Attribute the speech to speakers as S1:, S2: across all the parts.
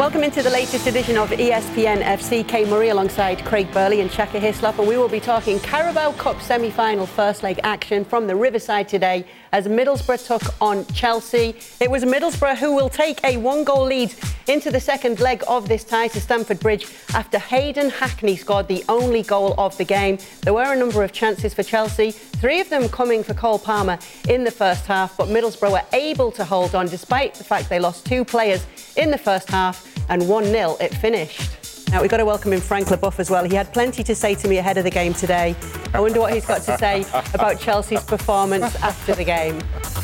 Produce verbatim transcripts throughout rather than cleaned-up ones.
S1: Welcome into the latest edition of E S P N F C. Kay Murray alongside Craig Burley and Shaka Hislop, and we will be talking Carabao Cup semi-final first leg action from the Riverside today as Middlesbrough took on Chelsea. It was Middlesbrough who will take a one-goal lead into the second leg of this tie to Stamford Bridge after Hayden Hackney scored the only goal of the game. There were a number of chances for Chelsea, three of them coming for Cole Palmer in the first half, but Middlesbrough were able to hold on despite the fact they lost two players in the first half, and one nil it finished. Now, we've got to welcome in Frank Leboeuf as well. He had plenty to say to me ahead of the game today. I wonder what he's got to say about Chelsea's performance after the game.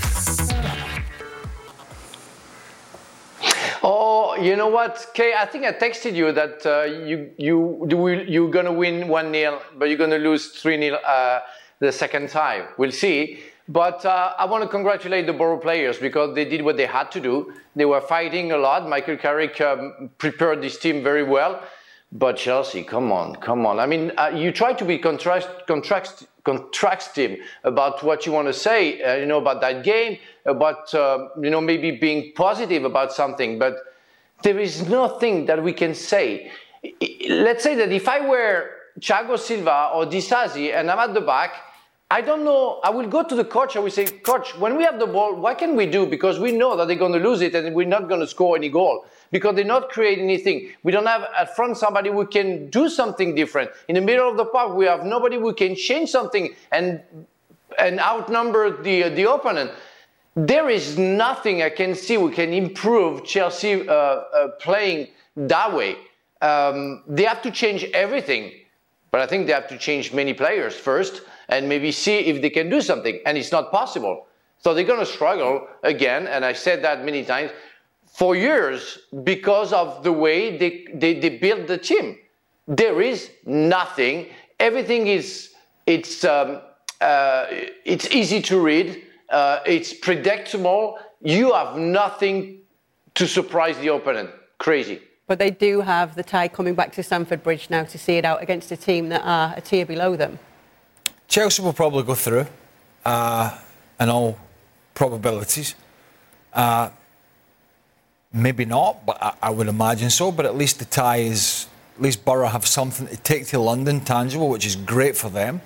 S2: Oh, you know what, Kay? I think I texted you that uh, you you you're gonna win one nil, but you're gonna lose three nil uh, the second time. We'll see. But uh, I want to congratulate the Borough players because they did what they had to do. They were fighting a lot. Michael Carrick um, prepared this team very well. But Chelsea, come on, come on. I mean, uh, you try to be contrast, contrast, contrastive about what you want to say, uh, you know, about that game, about, uh, you know, maybe being positive about something. But there is nothing that we can say. Let's say that if I were Thiago Silva or Disasi and I'm at the back, I don't know, I will go to the coach, I will say, Coach, when we have the ball, what can we do? Because we know that they're going to lose it and we're not going to score any goal. Because they're not creating anything. We don't have at front somebody who can do something different. In the middle of the park, we have nobody who can change something and and outnumber the, the opponent. There is nothing I can see we can improve Chelsea uh, uh, playing that way. Um, they have to change everything. But I think they have to change many players first and maybe see if they can do something. And it's not possible. So they're going to struggle again. And I said that many times for years because of the way they, they, they build the team. There is nothing. Everything is, it's, um, uh, it's easy to read. Uh, it's predictable. You have nothing to surprise the opponent. Crazy.
S1: But they do have the tie coming back to Stamford Bridge now to see it out against a team that are a tier below them.
S3: Chelsea will probably go through, uh, in all probabilities. Uh, maybe not, but I, I would imagine so. But at least the tie is, at least Borough have something to take to London, tangible, which is great for them.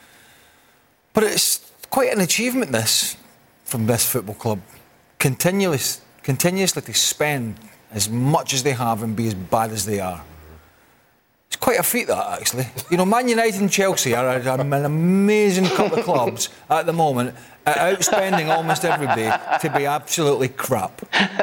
S3: But it's quite an achievement, this, from this football club. Continuous, continuously to spend as much as they have and be as bad as they are. It's quite a feat, that, actually. You know, Man United and Chelsea are an amazing couple of clubs at the moment, at outspending almost everybody to be absolutely crap.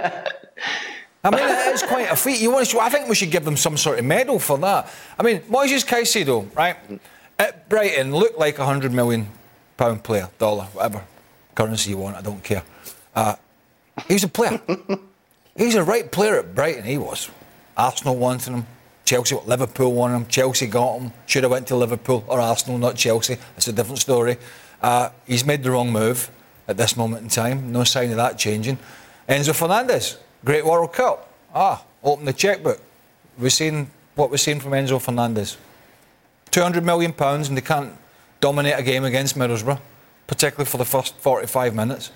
S3: I mean, it is quite a feat. You want to, I think we should give them some sort of medal for that. I mean, Moises Caicedo, right, at Brighton looked like a hundred million pound player, dollar, whatever currency you want, I don't care. Uh, he was a player. He's a right player at Brighton, he was. Arsenal wanted him, Chelsea, Liverpool wanted him, Chelsea got him. Should have went to Liverpool or Arsenal, not Chelsea. That's a different story. Uh, he's made the wrong move at this moment in time. No sign of that changing. Enzo Fernandez, great World Cup. Ah, open the chequebook. We've seen what we've seen from Enzo Fernandez. two hundred million pounds and they can't dominate a game against Middlesbrough, particularly for the first forty-five minutes.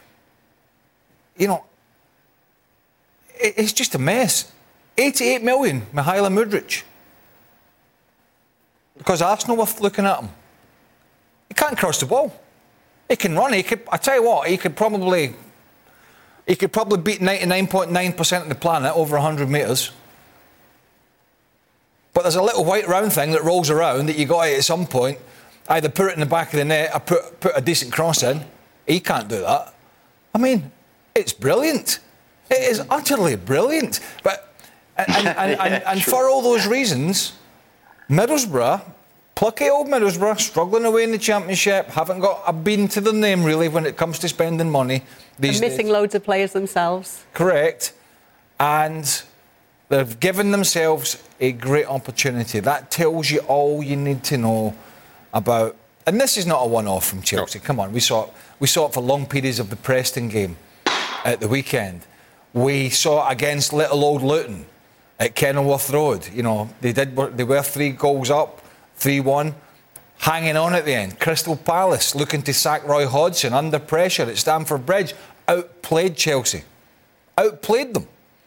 S3: You know, it's just a mess. eighty-eight million, Mihailo Mudryk. Because Arsenal were looking at him. He can't cross the ball. He can run. He could. I tell you what, he could probably, he could probably beat ninety-nine point nine percent of the planet over one hundred metres. But there's a little white round thing that rolls around that you got to at some point either put it in the back of the net or put put a decent cross in. He can't do that. I mean, it's brilliant. It is utterly brilliant. But and, and, and, yeah, and, and for all those reasons, Middlesbrough, plucky old Middlesbrough, struggling away in the Championship, haven't got a bean to their name really when it comes to spending money these
S1: They're missing
S3: days.
S1: loads of players themselves.
S3: Correct. And they've given themselves a great opportunity. That tells you all you need to know about. And this is not a one-off from Chelsea. No. Come on, we saw it. We saw it for long periods of the Preston game at the weekend. We saw it against little old Luton at Kenilworth Road. You know, they did. They were three goals up, three one, hanging on at the end. Crystal Palace looking to sack Roy Hodgson under pressure at Stamford Bridge, outplayed Chelsea, outplayed them.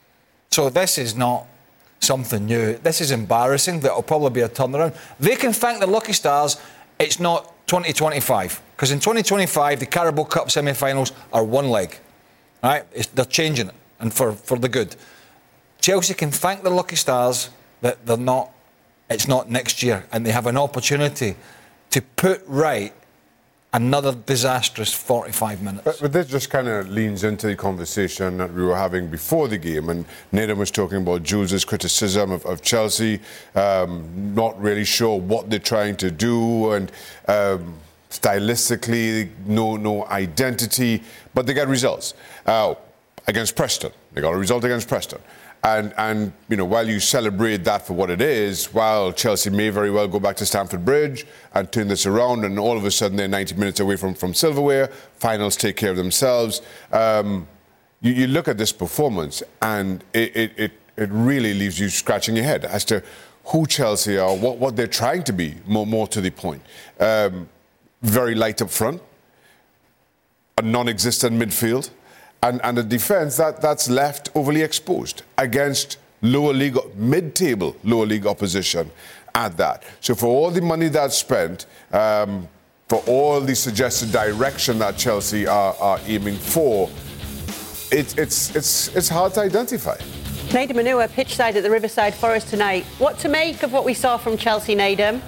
S3: So this is not something new. This is embarrassing. That'll probably be a turnaround. They can thank the lucky stars it's not twenty twenty-five. Because in twenty twenty-five, the Carabao Cup semi-finals are one leg. Right? It's, they're changing it, and for, for the good. Chelsea can thank the lucky stars that they're not, it's not next year, and they have an opportunity to put right another disastrous forty-five minutes.
S4: But, but this just kind of leans into the conversation that we were having before the game, and Nathan was talking about Jules' criticism of, of Chelsea, um, not really sure what they're trying to do, and um, stylistically, no, no identity, but they get results. Uh, against Preston, they got a result against Preston. And, and, you know, while you celebrate that for what it is, while Chelsea may very well go back to Stamford Bridge and turn this around, and all of a sudden they're ninety minutes away from, from silverware, finals take care of themselves. Um, you, you look at this performance, and it, it, it, it really leaves you scratching your head as to who Chelsea are, what, what they're trying to be, more, more to the point. Um, very light up front, a non-existent midfield. And, and a defence that, that's left overly exposed against lower league, mid-table lower league opposition at that. So for all the money that's spent, um, for all the suggested direction that Chelsea are, are aiming for, it, it's, it's, it's hard to identify.
S1: Nadim Manua, pitch side at the Riverside Forest tonight. What to make of what we saw from Chelsea, Nadim?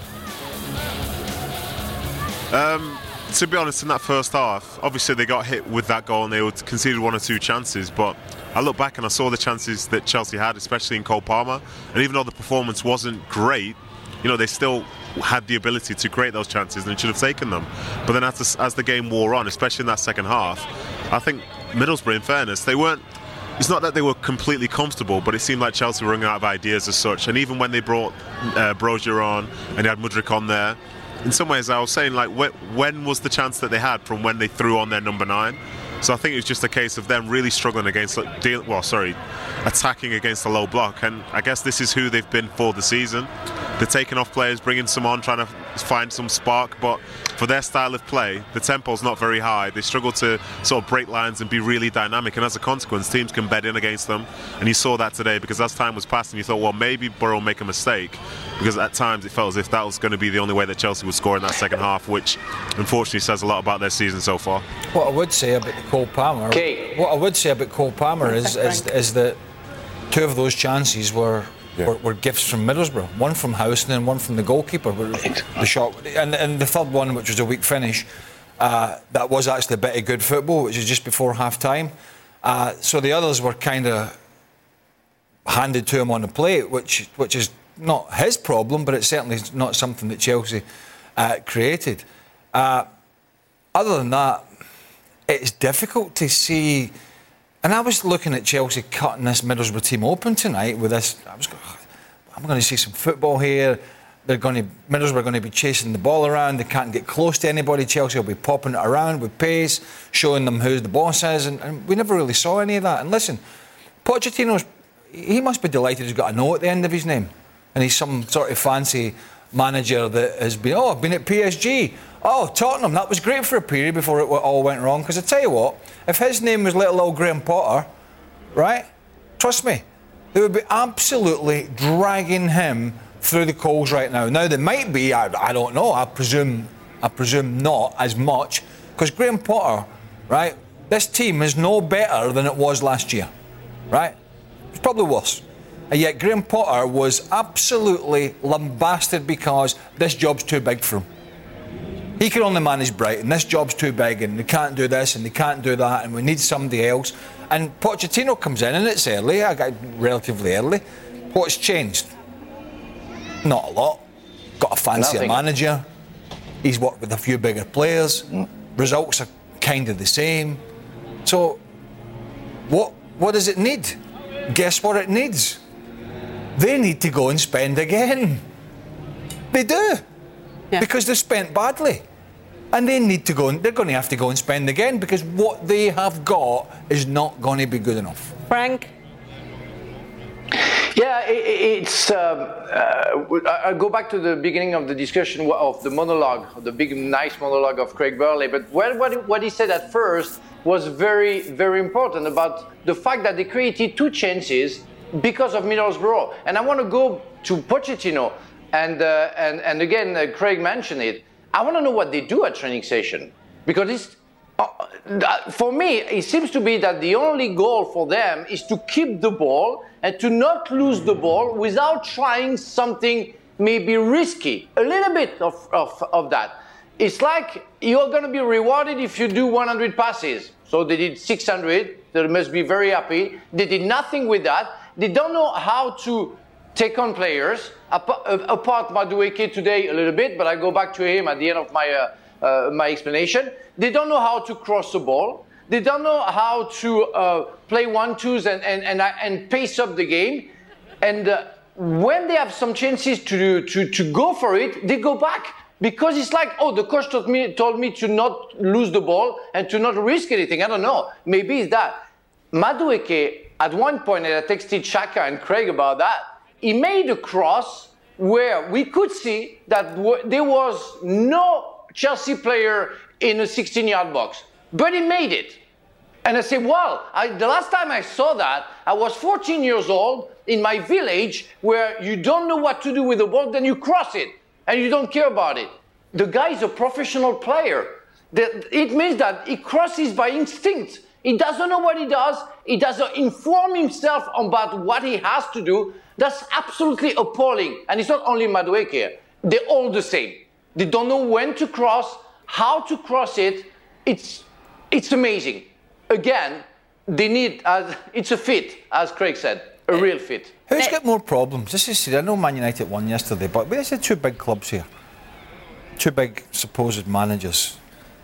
S5: Um... To be honest, in that first half, obviously they got hit with that goal and they conceded one or two chances, but I look back and I saw the chances that Chelsea had, especially in Cole Palmer, and even though the performance wasn't great, you know, they still had the ability to create those chances and should have taken them. But then as the, as the game wore on, especially in that second half, I think Middlesbrough, in fairness, they weren't, it's not that they were completely comfortable, but it seemed like Chelsea were running out of ideas as such. And even when they brought uh, Brozier on and they had Mudryk on there, in some ways, I was saying, like, wh- when was the chance that they had from when they threw on their number nine? So I think it was just a case of them really struggling against, like, deal, well, sorry, attacking against a low block. And I guess this is who they've been for the season. They're taking off players, bringing some on, trying to find some spark. But for their style of play, the tempo's not very high. They struggle to sort of break lines and be really dynamic. And as a consequence, teams can bed in against them. And you saw that today because as time was passing, you thought, well, maybe Borough will make a mistake. Because at times it felt as if that was going to be the only way that Chelsea would score in that second half, which unfortunately says a lot about their season so far.
S3: What I would say about Cole Palmer,
S2: okay.
S3: what I would say about Cole Palmer is, is, is that two of those chances were Yeah. Were, were gifts from Middlesbrough. One from Howson and one from the goalkeeper. The shot, and, and the third one, which was a weak finish, uh, that was actually a bit of good football, which was just before half time. Uh, so the others were kind of handed to him on the plate, which which is not his problem, but it's certainly not something that Chelsea uh, created. Uh, other than that, it's difficult to see. And I was looking at Chelsea cutting this Middlesbrough team open tonight with this. I was going, I'm going to see some football here. They're going to Middlesbrough are going to be chasing the ball around. They can't get close to anybody. Chelsea will be popping it around with pace, showing them who the boss is, and, and we never really saw any of that. And listen, Pochettino's he must be delighted he's got a no at the end of his name, and he's some sort of fancy manager that has been. Oh, I've been at P S G. Oh, Tottenham, that was great for a period before it all went wrong. Because I tell you what, if his name was little old Graham Potter, right, trust me, they would be absolutely dragging him through the coals right now. Now, there might be, I, I don't know, I presume I presume not as much, because Graham Potter, right, this team is no better than it was last year, right? It's probably worse. And yet Graham Potter was absolutely lambasted because this job's too big for him. He can only manage Brighton. This job's too big, and they can't do this, and they can't do that, and we need somebody else. And Pochettino comes in, and it's early, I got relatively early. What's changed? Not a lot. Got a fancier
S2: Nothing.
S3: manager. He's worked with a few bigger players. Mm. Results are kind of the same. So, what what does it need? Guess what it needs? They need to go and spend again. They do. Yeah. Because they've spent badly. And they need to go and they're going to have to go and spend again because what they have got is not going to be good enough.
S1: Frank?
S2: Yeah, it, it's. Um, uh, I'll go back to the beginning of the discussion of the monologue, of the big, nice monologue of Craig Burley. But what, what, what he said at first was very, very important about the fact that they created two chances because of Middlesbrough. And I want to go to Pochettino, and uh, and and again, uh, Craig mentioned it. I want to know what they do at training session, because it's, uh, for me, it seems to be that the only goal for them is to keep the ball and to not lose the ball without trying something maybe risky, a little bit of, of, of that. It's like you're going to be rewarded if you do one hundred passes. So they did six hundred. They must be very happy. They did nothing with that. They don't know how to take on players. Apart Madueke today a little bit, but I go back to him at the end of my uh, uh, my explanation. They don't know how to cross the ball. They don't know how to uh, play one-twos and, and, and, and pace up the game. And uh, when they have some chances to, to, to go for it, they go back. Because it's like, oh, the coach told me, told me to not lose the ball and to not risk anything. I don't know. Maybe it's that. Madueke, at one point, and I texted Xhaka and Craig about that, he made a cross where we could see that w- there was no Chelsea player in a sixteen-yard box. But he made it. And I said, well, I, the last time I saw that, I was fourteen years old in my village where you don't know what to do with the ball, then you cross it. And you don't care about it. The guy is a professional player. It means that he crosses by instinct. He doesn't know what he does. He doesn't inform himself about what he has to do. That's absolutely appalling. And it's not only Madueke. They're all the same. They don't know when to cross, how to cross it. It's, it's amazing. Again, they need, uh, it's a fit, as Craig said, a real fit.
S3: Who's got more problems? This is, I know Man United won yesterday, but there's the two big clubs here. Two big supposed managers.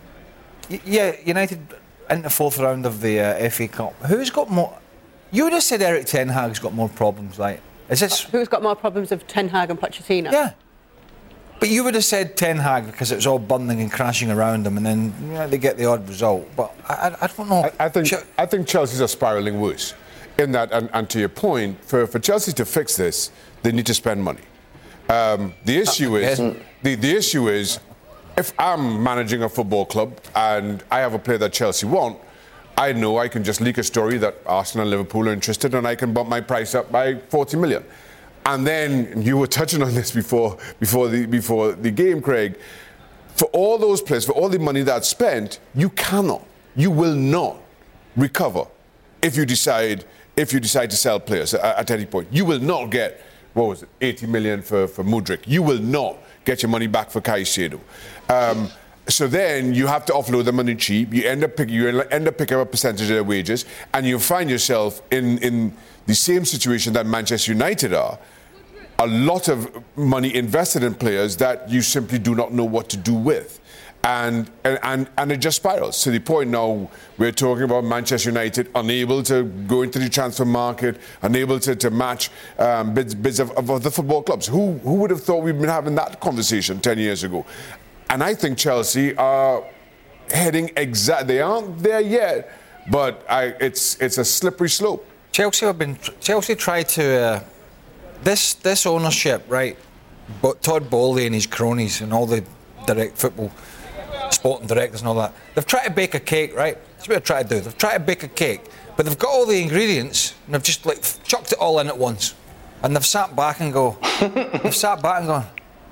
S3: Y- yeah, United in the fourth round of the uh, F A Cup. Who's got more? You would have said Eric Ten Hag's got more problems, right? Is this?
S1: Who's got more problems of Ten Hag and Pochettino?
S3: Yeah. But you would have said Ten Hag because it was all burning and crashing around them, and then you know, they get the odd result. But I, I, I don't know.
S4: I, I think
S3: Ch-
S4: I think Chelsea's are spiralling worse. In that, and, and to your point, for, for Chelsea to fix this, they need to spend money. Um, the issue is the, the issue is if I'm managing a football club and I have a player that Chelsea want, I know I can just leak a story that Arsenal and Liverpool are interested, and I can bump my price up by forty million. And then you were touching on this before before the before the game, Craig. For all those players, for all the money that's spent, you cannot, you will not recover if you decide. If you decide to sell players at, at any point, you will not get, what was it, eighty million for, for Mudryk. You will not get your money back for Caicedo. Um, so then you have to offload the money cheap. You end up picking, you end up picking up a percentage of their wages, and you find yourself in, in the same situation that Manchester United are. A lot of money invested in players that you simply do not know what to do with. And, and and and it just spirals to the point now we're talking about Manchester United unable to go into the transfer market, unable to, to match um, bids, bids of, of other football clubs. Who who would have thought we'd been having that conversation ten years ago? And I think Chelsea are heading exactly. They aren't there yet, but I, it's it's a slippery slope.
S3: Chelsea have been. Chelsea tried to uh, this this ownership, right? But Todd Bowley and his cronies and all the direct football. Sporting directors and all that. They've tried to bake a cake, right? That's what they've tried to do. They've tried to bake a cake, but they've got all the ingredients and they've just like chucked it all in at once. And they've sat back and go, they've sat back and gone,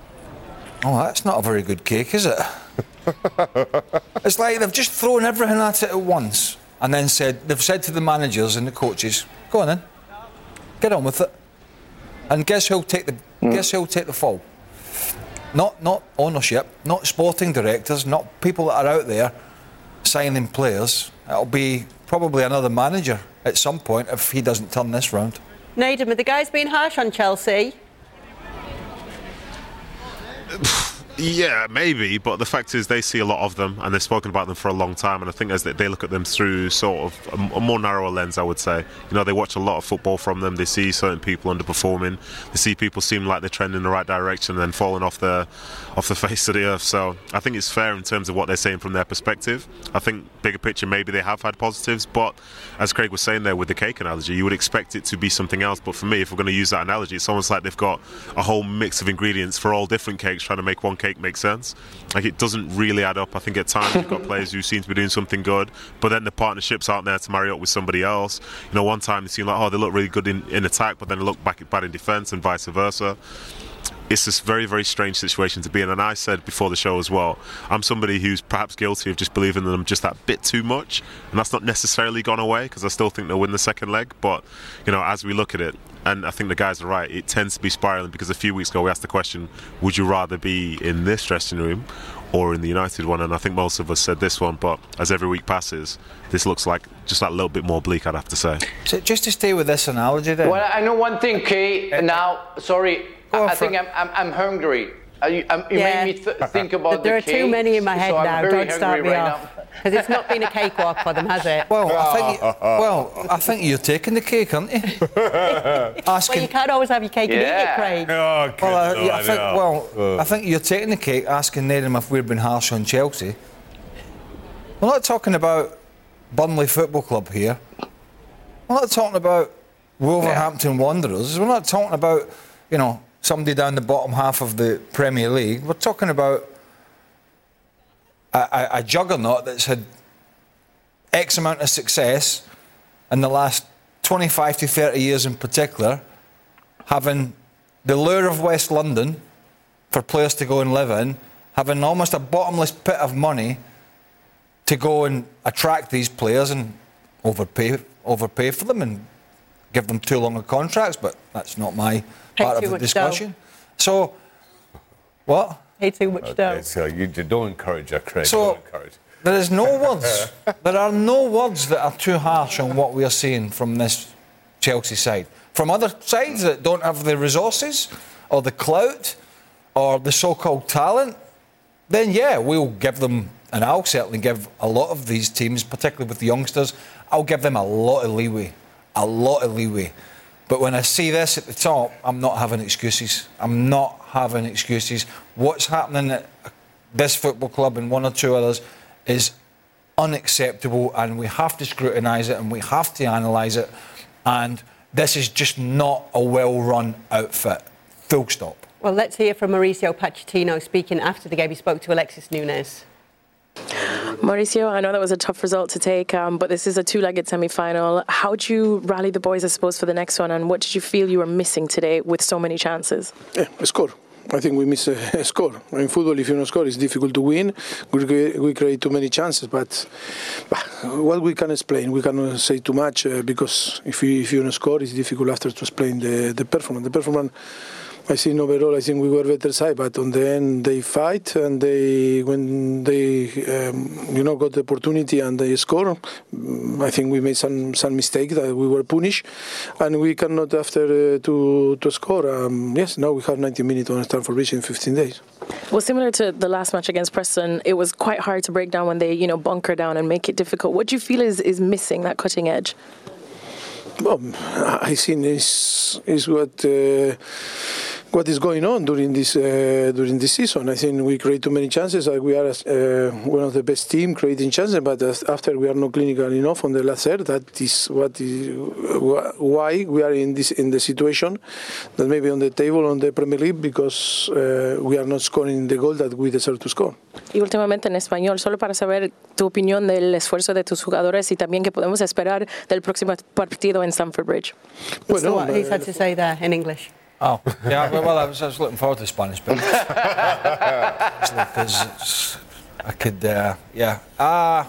S3: oh, that's not a very good cake, is it? It's like they've just thrown everything at it at once and then said, they've said to the managers and the coaches, go on then, get on with it. And guess who'll take the, mm. guess who'll take the fall? Not not ownership, not sporting directors, not people that are out there signing players. It'll be probably another manager at some point if he doesn't turn this round.
S1: Nadim, are the guys being harsh on Chelsea?
S5: Yeah, maybe, but the fact is they see a lot of them and they've spoken about them for a long time, and I think as they, they look at them through sort of a, a more narrower lens, I would say. You know, they watch a lot of football from them, they see certain people underperforming, they see people seem like they're trending in the right direction and then falling off the off the face of the earth. So I think it's fair in terms of what they're saying from their perspective. I think bigger picture maybe they have had positives, but as Craig was saying there with the cake analogy, you would expect it to be something else. But for me, if we're going to use that analogy, it's almost like they've got a whole mix of ingredients for all different cakes, trying to make one cake cake make sense. Like, it doesn't really add up. I think at times you've got players who seem to be doing something good, but then the partnerships aren't there to marry up with somebody else. You know, one time they seem like, oh, they look really good in, in attack, but then they look back bad in defence, and vice versa. It's this very, very strange situation to be in. And I said before the show as well, I'm somebody who's perhaps guilty of just believing in them just that bit too much. And that's not necessarily gone away, because I still think they'll win the second leg. But, you know, as we look at it, and I think the guys are right, it tends to be spiralling, because a few weeks ago we asked the question, would you rather be in this dressing room or in the United one? And I think most of us said this one. But as every week passes, this looks like just that little bit more bleak, I'd have to say.
S3: So just to stay with this analogy then.
S2: Well, I know one thing, Kay. Now, sorry, I, I think I'm, I'm, I'm hungry. You, um, you
S1: Yeah.
S2: made me th- think about
S1: There
S2: the
S1: are
S2: cake,
S1: too many in my head
S2: so
S1: now.
S2: I'm very
S1: Don't start
S2: hungry
S1: me
S2: right
S1: off. Because it's not been a cakewalk for them, has it?
S3: Well, I think well, I think you're taking the cake, aren't you? Asking.
S1: Well, you can't always have your cake and eat
S2: Yeah.
S1: it, Craig.
S4: Oh,
S3: Well, I,
S4: good
S3: yeah, I
S4: Lord,
S3: think,
S4: yeah.
S3: well, I think you're taking the cake, asking Nedum if we've been harsh on Chelsea. We're not talking about Burnley Football Club here. We're not talking about Wolverhampton Wanderers. We're not talking about, you know, somebody down the bottom half of the Premier League. We're talking about a, a, a juggernaut that's had X amount of success in the last twenty-five to thirty years in particular, having the lure of West London for players to go and live in, having almost a bottomless pit of money to go and attract these players and overpay overpay for them and give them too long of contracts, but that's not my
S1: Pay
S3: part
S1: too
S3: of the
S1: much
S3: discussion. So, what?
S1: Pay too much dough.
S4: Okay, so you don't encourage her, Craig.
S3: So-
S4: don't encourage.
S3: There is no words. There are no words that are too harsh on what we are seeing from this Chelsea side. From other sides that don't have the resources or the clout or the so-called talent, then yeah, we'll give them, and I'll certainly give a lot of these teams, particularly with the youngsters, I'll give them a lot of leeway. A lot of leeway. But when I see this at the top, I'm not having excuses. I'm not having excuses. What's happening at this football club and one or two others is unacceptable, and we have to scrutinise it and we have to analyse it. And this is just not a well-run outfit. Full stop.
S1: Well, let's hear from Mauricio Pochettino speaking after the game. He spoke to Alexis Nunes.
S6: Mauricio, I know that was a tough result to take, um, but this is a two-legged semi-final. How did you rally the boys, I suppose, for the next one, and what did you feel you were missing today with so many chances?
S7: Yeah, a score. I think we miss a, a score. In football, if you don't score, it's difficult to win. We create, we create too many chances, but, but what we can explain, we cannot say too much uh, because if you if you don't score, it's difficult after to explain the the performance. The performance. I think overall, I think we were better side, but on the end they fight, and they when they um, you know got the opportunity and they score. I think we made some some mistake that we were punished, and we cannot after uh, to to score. Um, yes, now we have ninety minutes on Stamford Bridge in fifteen days.
S6: Well, similar to the last match against Preston, it was quite hard to break down when they you know bunker down and make it difficult. What do you feel is is missing that cutting edge?
S7: Well, I think is is what. Uh, What is going on during this uh, during this season? I think we create too many chances. Uh, we are uh, one of the best team creating chances, but after we are not clinical enough on the last third. That is what is why we are in this in the situation that maybe on the table on the Premier League because uh, we are not scoring the goal that we deserve to score.
S6: Y últimamente en español, solo para saber tu opinión del esfuerzo de tus jugadores y también qué podemos esperar del próximo partido en Stamford Bridge.
S1: Well, so what he's had to say there in English.
S3: Oh, yeah, well, I was, I was looking forward to the Spanish bit. Because I could, uh, yeah. Uh,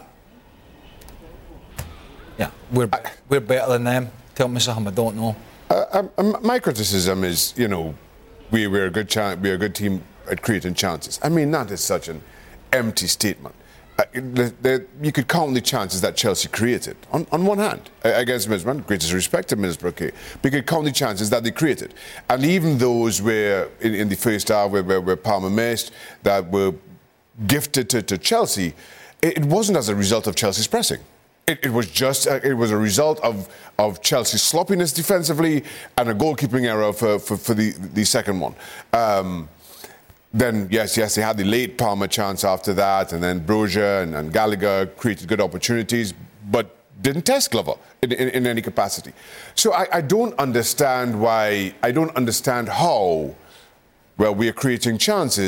S3: yeah, we're, we're better than them. Tell me something I don't know.
S4: Uh, um, my criticism is, you know, we, we're, a good chan- we're a good team at creating chances. I mean, that is such an empty statement. Uh, the, the, you could count the chances that Chelsea created on, on one hand uh, against Middlesbrough. Greatest respect to Middlesbrough, okay. We could count the chances that they created, and even those where in, in the first half where, where, where Palmer missed that were gifted to, to Chelsea, it, it wasn't as a result of Chelsea's pressing. It, it was just uh, it was a result of of Chelsea's sloppiness defensively and a goalkeeping error for for, for the the second one. Um, Then, yes, yes, they had the late Palmer chance after that, and then Brozier and, and Gallagher created good opportunities, but didn't test Glover in, in, in any capacity. So I, I don't understand why, I don't understand how, well, we are creating chances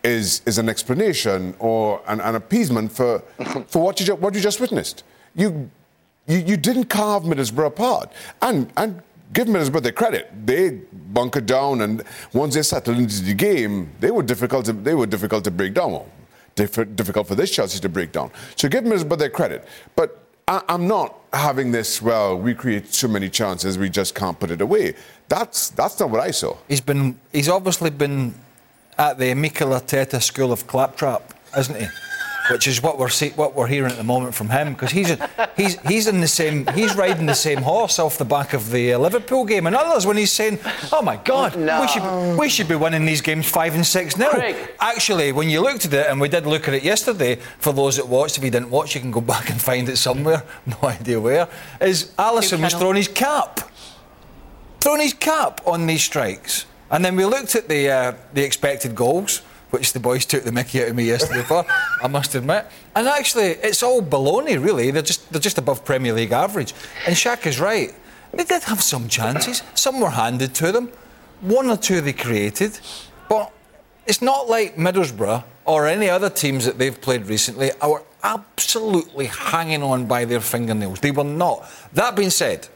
S4: is is an explanation or an, an appeasement for for what you ju- what you just witnessed. You, you you didn't carve Middlesbrough apart, and and give Middlesbrough their credit. They bunkered down, and once they settled into the game, they were difficult to they were difficult to break down. Well, diff- difficult for this Chelsea to break down. So give Middlesbrough their credit, but I, I'm not having this. Well, we create so many chances, we just can't put it away. That's that's not what I saw.
S3: He's been he's obviously been at the Mikel Arteta school of claptrap, isn't he? Which is what we're see, what we're hearing at the moment from him, because he's a, he's he's in the same he's riding the same horse off the back of the uh, Liverpool game and others when he's saying, "Oh my God,
S2: no.
S3: we should we should be winning these games five and six nil." Actually, when you looked at it, and we did look at it yesterday, for those that watched, if you didn't watch, you can go back and find it somewhere. No idea where. Is Alisson was throwing his cap, throwing his cap on these strikes, and then we looked at the uh, the expected goals, which the boys took the mickey out of me yesterday for, I must admit. And actually, it's all baloney, really. They're just they're just above Premier League average. And Shaq is right. They did have some chances. Some were handed to them. One or two they created. But it's not like Middlesbrough or any other teams that they've played recently are absolutely hanging on by their fingernails. They were not. That being said,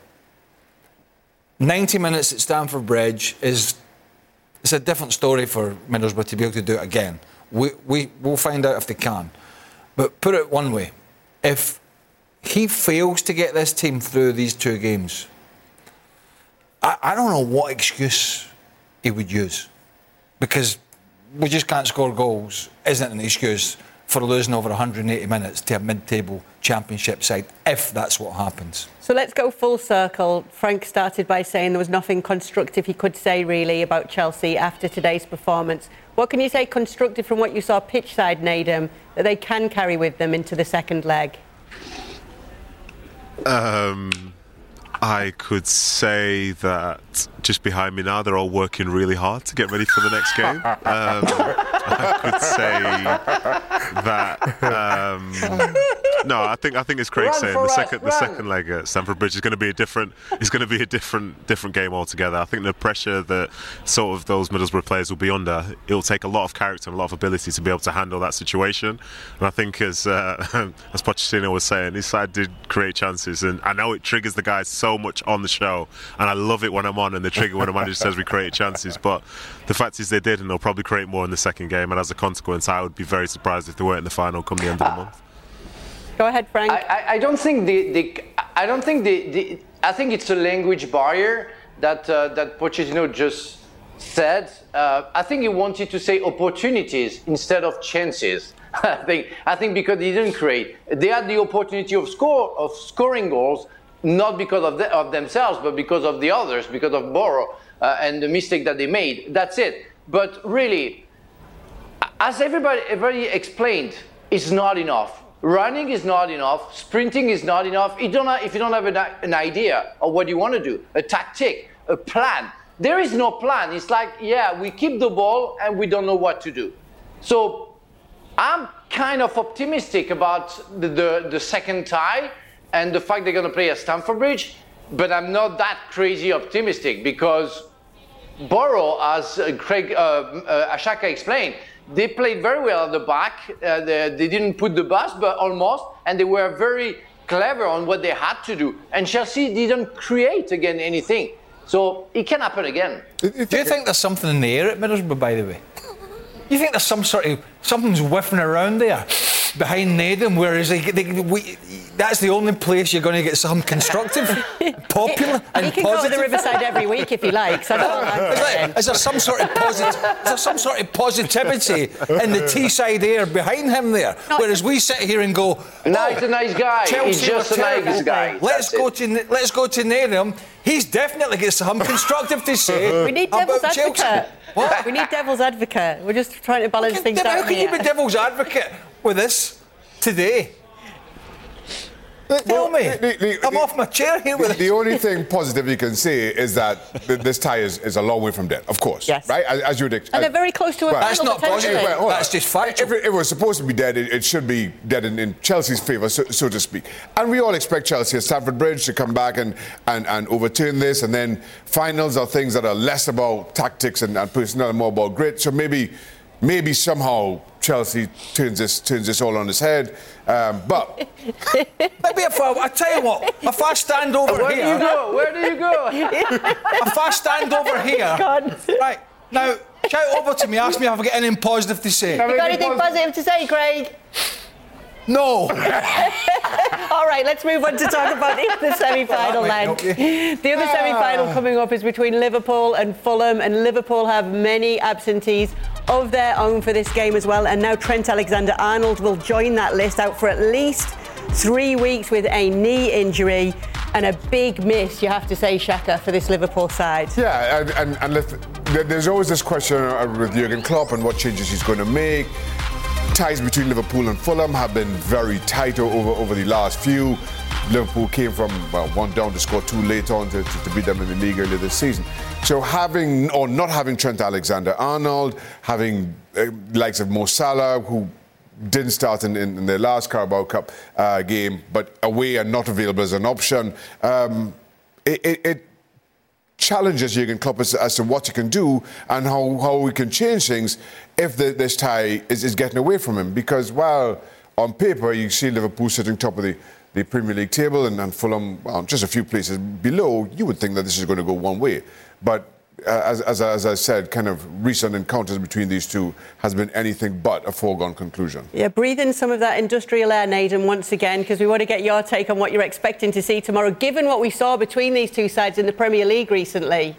S3: ninety minutes at Stamford Bridge is... It's a different story for Middlesbrough to be able to do it again. We, we, we'll find out if they can. But put it one way, if he fails to get this team through these two games, I, I don't know what excuse he would use. Because we just can't score goals isn't an excuse for losing over one hundred eighty minutes to a mid-table championship side, if that's what happens.
S1: So let's go full circle. Frank started by saying there was nothing constructive he could say, really, about Chelsea after today's performance. What can you say constructive from what you saw pitch side, Nedum, that they can carry with them into the second leg?
S5: Um, I could say that just behind me now, they're all working really hard to get ready for the next game. Um, I could say that. Um, no, I think I think it's Craig
S2: Run
S5: saying
S2: for
S5: the
S2: us,
S5: second the
S2: run.
S5: second leg at Stamford Bridge is going to be a different. It's going to be a different different game altogether. I think the pressure that sort of those Middlesbrough players will be under, it'll take a lot of character and a lot of ability to be able to handle that situation. And I think as uh, as Pochettino was saying, his side did create chances, and I know it triggers the guys so much on the show, and I love it when I'm on and they trigger when the manager says we created chances. But the fact is they did, and they'll probably create more in the second game. And as a consequence, I would be very surprised if they weren't in the final come the end of the month.
S1: Go ahead, Frank.
S2: I, I, I don't think the, the I don't think the, the I think it's a language barrier that uh, that Pochettino just said. Uh, I think he wanted to say opportunities instead of chances. I think I think because he didn't create, they had the opportunity of score of scoring goals, not because of the, of themselves, but because of the others, because of Borough uh, and the mistake that they made. That's it. But really, as everybody everybody explained, it's not enough. Running is not enough. Sprinting is not enough. If you don't have, if you don't have an, an idea of what you want to do, a tactic, a plan, there is no plan. It's like, yeah, we keep the ball and we don't know what to do. So I'm kind of optimistic about the, the, the second tie and the fact they're going to play at Stamford Bridge, but I'm not that crazy optimistic because Borough, as uh, Craig uh, uh, Ashaka explained, they played very well at the back. Uh, they, they didn't put the bus, but almost, and they were very clever on what they had to do. And Chelsea didn't create again anything, so it can happen again.
S3: Do you think there's something in the air at Middlesbrough, by the way? You think there's some sort of something's whiffing around there behind Nedum, whereas they, they, we, that's the only place you're going to get something constructive, popular, and
S1: he can
S3: positive.
S1: go to the Riverside every week if he likes. I don't know.
S3: Is there, is there some sort of posit- is there some sort of positivity in the Teesside air behind him there? Whereas we sit here and go, oh,
S2: No, he's a nice guy.
S3: Chelsea
S2: He's just
S3: were
S2: a nice
S3: terrible.
S2: guy.
S3: Let's
S2: That's
S3: go
S2: it.
S3: to let's go to Nedum. He's definitely got something constructive to say.
S1: We need devil's
S3: about Chelsea.
S1: advocate.
S3: What?
S1: We need devil's advocate. We're just trying to balance
S3: How
S1: things
S3: can,
S1: out
S3: how can you
S1: here.
S3: be devil's advocate with this today? Tell me.
S4: the- the-
S3: I'm
S4: the-
S3: off my chair here with
S4: The, the only thing positive you can say is that th- this tie is, is a long way from dead, of course.
S1: Yes.
S4: Right? As, as you would expect.
S1: And they're very close to a
S4: Well,
S1: final.
S3: That's not
S1: potentially.
S3: positive.
S4: Well, hold
S3: That's
S4: on.
S3: just factual.
S4: If it, if it was supposed to be dead, it, it should be dead in, in Chelsea's favour, so, so to speak. And we all expect Chelsea at Stamford Bridge to come back and, and, and overturn this. And then finals are things that are less about tactics and, and personnel and more about grit. So maybe maybe somehow Chelsea turns this turns this all on its head. Um, but
S3: maybe if I, I tell you what, if I stand over
S2: Where
S3: here,
S2: do you go? Where do you go?
S3: if I stand over here,
S1: God.
S3: right now, shout over to me, ask me if I've got anything positive to say.
S1: You got anything positive to say, Craig?
S3: No.
S1: All right, let's move on to talk about the semi-final then. The other semi-final coming up is between Liverpool and Fulham, and Liverpool have many absentees of their own for this game as well, and now Trent Alexander-Arnold will join that list, out for at least three weeks with a knee injury, and a big miss, you have to say, Shaka, for this Liverpool side.
S4: Yeah, and, and, and if, there's always this question with Jurgen Klopp and what changes he's going to make. Ties between Liverpool and Fulham have been very tight over, over the last few. Liverpool came from well, one down to score two late on to, to, to beat them in the league earlier this season. So having or not having Trent Alexander-Arnold, having uh, likes of Mo Salah, who didn't start in, in, in their last Carabao Cup uh, game, but away and not available as an option, um, it, it, it challenges Jurgen Klopp as, as to what he can do and how, how we can change things if the, this tie is, is getting away from him. Because while on paper you see Liverpool sitting top of the, the Premier League table and, and Fulham well, just a few places below, you would think that this is going to go one way. But uh, as, as, as I said, kind of recent encounters between these two has been anything but a foregone conclusion.
S1: Yeah, breathe in some of that industrial air, Nathan, once again, because we want to get your take on what you're expecting to see tomorrow, given what we saw between these two sides in the Premier League recently.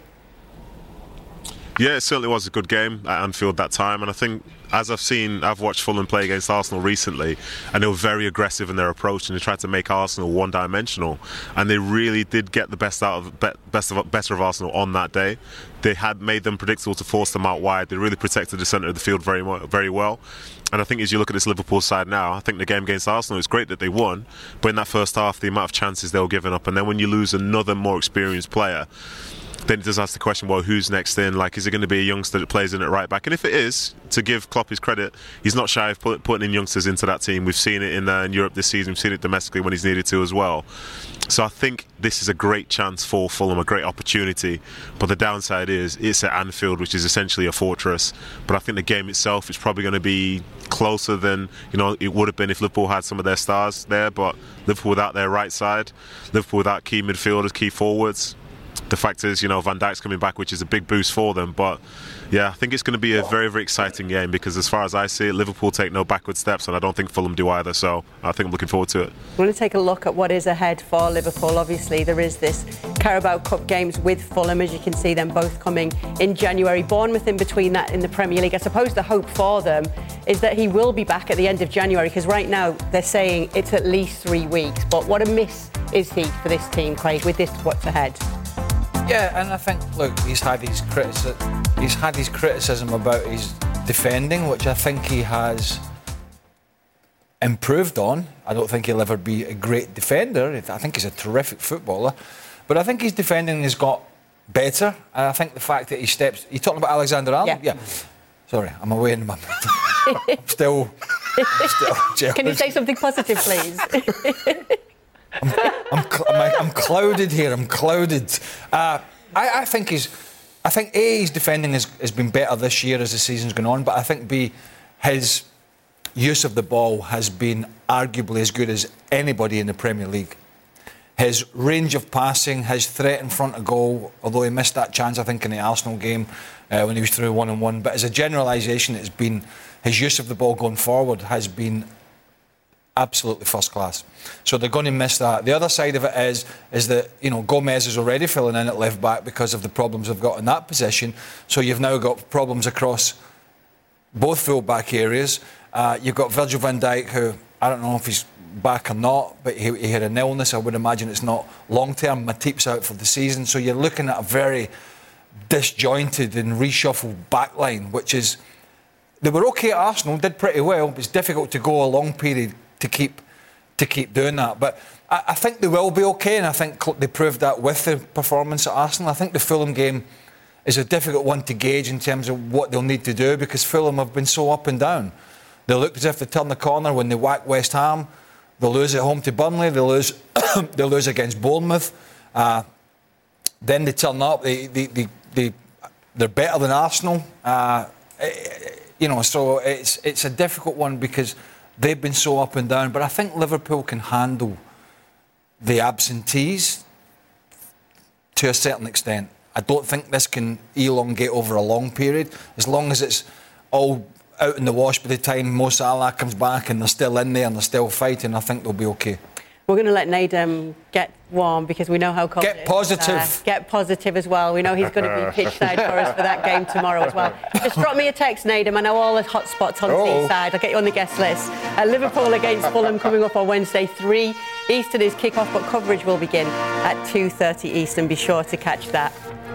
S5: Yeah, it certainly was a good game at Anfield that time, and I think as I've seen, I've watched Fulham play against Arsenal recently, and they were very aggressive in their approach, and they tried to make Arsenal one-dimensional, and they really did get the best out of best of better of Arsenal on that day. They had made them predictable to force them out wide. They really protected the centre of the field very very well. And I think as you look at this Liverpool side now, I think the game against Arsenal, it's great that they won, but in that first half, the amount of chances they were giving up, and then when you lose another more experienced player, then it does ask the question, well, who's next in? Like, is it going to be a youngster that plays in at right back? And if it is, to give Klopp his credit, he's not shy of put, putting in youngsters into that team. We've seen it in, uh, in Europe this season. We've seen it domestically when he's needed to as well. So I think this is a great chance for Fulham, a great opportunity. But the downside is it's at Anfield, which is essentially a fortress. But I think the game itself is probably going to be closer than you know it would have been if Liverpool had some of their stars there. But Liverpool without their right side, Liverpool without key midfielders, key forwards. The fact is, you know, Van Dijk's coming back, which is a big boost for them. But, yeah, I think it's going to be a very, very exciting game because as far as I see it, Liverpool take no backward steps, and I don't think Fulham do either. So I think I'm looking forward to it.
S1: We're going to take a look at what is ahead for Liverpool. Obviously, there is this Carabao Cup games with Fulham. As you can see, them both coming in January. Bournemouth in between that in the Premier League. I suppose the hope for them is that he will be back at the end of January, because right now they're saying it's at least three weeks. But what a miss is he for this team, Craig, with this what's ahead?
S3: Yeah, and I think, look, he's had his criticism, he's had his criticism about his defending, which I think he has improved on. I don't think he'll ever be a great defender. I think he's a terrific footballer, but I think his defending has got better. And I think the fact that he steps, you're talking about Alexander-Arnold?
S1: Yeah.
S3: yeah. Sorry, I'm away in my. I'm still. I'm still jealous.
S1: Can you say something positive, please?
S3: I'm, I'm, cl- I'm clouded here. I'm clouded. Uh, I, I think he's. I think A, his defending has, has been better this year as the season's gone on, but I think B, his use of the ball has been arguably as good as anybody in the Premier League. His range of passing, his threat in front of goal, although he missed that chance, I think, in the Arsenal game uh, when he was through one on one. But as a generalisation, it's been his use of the ball going forward has been absolutely first class. So they're going to miss that. The other side of it is is that, you know, Gomez is already filling in at left back because of the problems they've got in that position. So you've now got problems across both full back areas. Uh, you've got Virgil van Dijk, who I don't know if he's back or not, but he, he had an illness. I would imagine it's not long term. Matip's out for the season. So you're looking at a very disjointed and reshuffled back line, which is, they were okay at Arsenal, did pretty well, but it's difficult to go a long period to keep to keep doing that. But I, I think they will be okay, and I think they proved that with the performance at Arsenal. I think the Fulham game is a difficult one to gauge in terms of what they'll need to do, because Fulham have been so up and down. They look as if they turn the corner when they whack West Ham. They'll lose at home to Burnley. They lose they lose against Bournemouth. Uh, then they turn up. They, they, they, they, they're better than Arsenal. Uh, You know, so it's it's a difficult one because they've been so up and down. But I think Liverpool can handle the absentees to a certain extent. I don't think this can elongate over a long period. As long as it's all out in the wash by the time Mo Salah comes back and they're still in there and they're still fighting, I think they'll be okay.
S1: We're going to let Nedum get warm because we know how cold
S3: Get
S1: it is.
S3: positive.
S1: Uh, get positive as well. We know he's going to be pitch side for us for that game tomorrow as well. Just drop me a text, Nedum. I know all the hot spots on
S4: Oh.
S1: Seaside. I'll get you on the guest list. Uh, Liverpool against Fulham coming up on Wednesday. three Eastern is kick-off, but coverage will begin at two thirty Eastern. Be sure to catch that.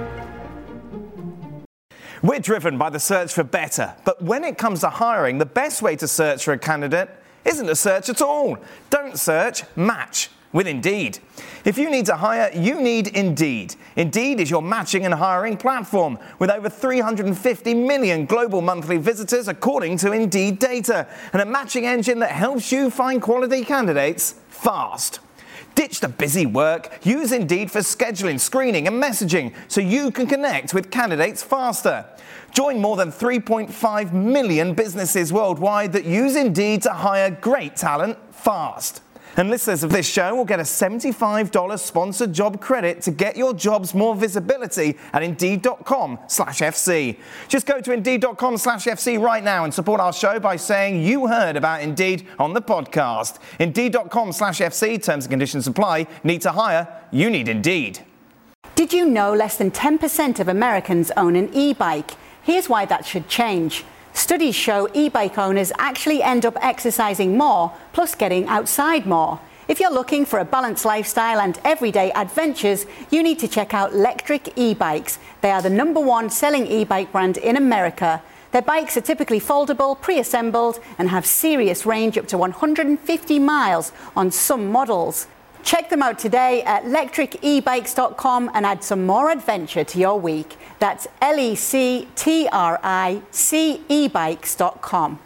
S8: We're driven by the search for better, but when it comes to hiring, the best way to search for a candidate isn't to search at all. Don't search, match with Indeed. If you need to hire, you need Indeed. Indeed is your matching and hiring platform with over three hundred fifty million global monthly visitors according to Indeed data, and a matching engine that helps you find quality candidates fast. Ditch the busy work. Use Indeed for scheduling, screening and messaging so you can connect with candidates faster. Join more than three point five million businesses worldwide that use Indeed to hire great talent fast. And listeners of this show will get a seventy-five dollars sponsored job credit to get your jobs more visibility at Indeed.com slash FC. Just go to Indeed.com slash FC right now and support our show by saying you heard about Indeed on the podcast. Indeed.com slash FC. Terms and conditions apply. Need to hire? You need Indeed.
S9: Did you know less than ten percent of Americans own an e-bike? Here's why that should change. Studies show e-bike owners actually end up exercising more, plus getting outside more. If you're looking for a balanced lifestyle and everyday adventures, you need to check out Lectric e-bikes. They are the number one selling e-bike brand in America. Their bikes are typically foldable, pre-assembled, and have serious range up to one hundred fifty miles on some models. Check them out today at lectric e bikes dot com and add some more adventure to your week. That's L E C T R I C e bikes dot com.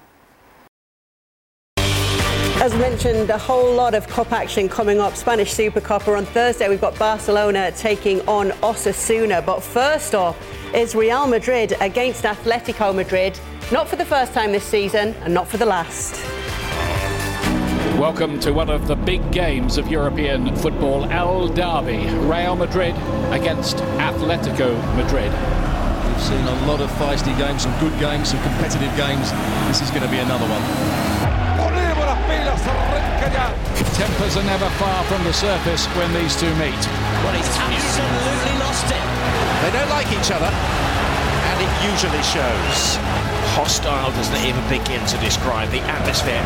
S1: As mentioned, a whole lot of cup action coming up. Spanish Super Copa on Thursday. We've got Barcelona taking on Osasuna. But first off is Real Madrid against Atletico Madrid. Not for the first time this season and not for the last.
S10: Welcome to one of the big games of European football, El Derby. Real Madrid against Atletico Madrid.
S11: We've seen a lot of feisty games, some good games, some competitive games. This is going to be another one.
S10: Tempers are never far from the surface when these two meet.
S12: Well, he's absolutely lost it. They don't like each other, and it usually shows. Hostile doesn't even begin to describe the atmosphere.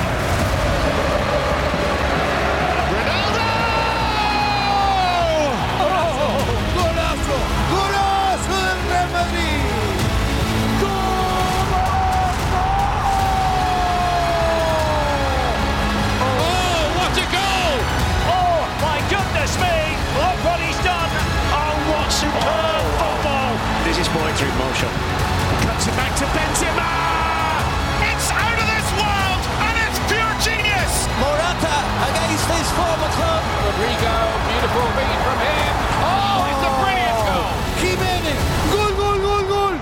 S10: Superb football.
S12: This is poetry, motion.
S10: Cuts it back to Benzema. It's out of this world, and it's pure genius.
S12: Morata against his former club.
S10: Rodrigo, beautiful beat from him. Oh, it's a brilliant goal.
S12: Jimenez, goal, goal, goal, goal.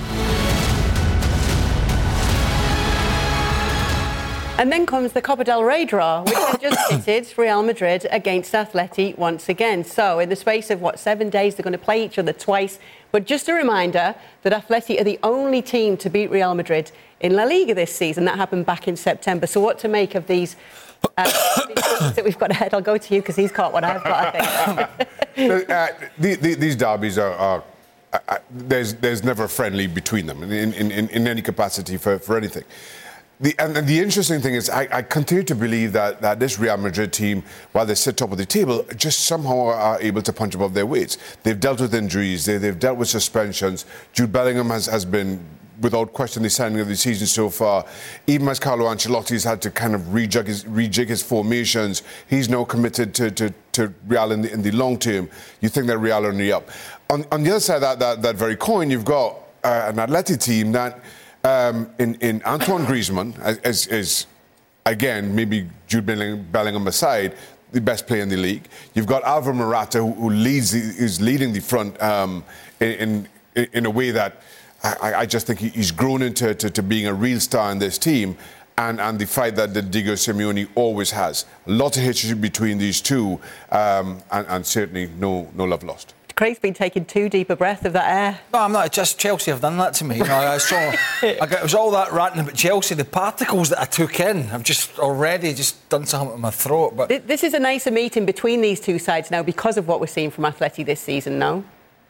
S1: And then comes the Copa del Rey draw, which has just pitted Real Madrid against Atleti once again. So in the space of, what, seven days, they're going to play each other twice. But just a reminder that Atleti are the only team to beat Real Madrid in La Liga this season. That happened back in September. So what to make of these uh, that we've got ahead? I'll go to you because he's caught what I've got, I think.
S4: uh, the, the, these derbies are... are uh, there's, there's never friendly between them in, in, in, in any capacity for, for anything. The, and, and the interesting thing is, I, I continue to believe that, that this Real Madrid team, while they sit top of the table, just somehow are able to punch above their weights. They've dealt with injuries, they, they've dealt with suspensions. Jude Bellingham has, has been, without question, the signing of the season so far. Even as Carlo Ancelotti's had to kind of rejig his, rejig his formations, he's now committed to, to, to Real in the, in the long term. You think that Real are on the up. On, on the other side of that, that, that very coin, you've got uh, an Atleti team that... Um, in, in Antoine Griezmann, as, as again, maybe Jude Bellingham aside, the best player in the league. You've got Alvaro Morata, who, who leads, the, is leading the front um, in, in in a way that I, I just think he, he's grown into to, to being a real star in this team. And, and the fight that the Diego Simeone always has. A lot of history between these two, um, and, and certainly no no love lost.
S1: Craig's been taking too deep a breath of that air.
S3: No, I'm not. Just Chelsea have done that to me. You know, I saw, I got, it was all that ranting about Chelsea. The particles that I took in, I've just already just done something with my throat. But
S1: this is a nicer meeting between these two sides now because of what we're seeing from Atleti this season. No.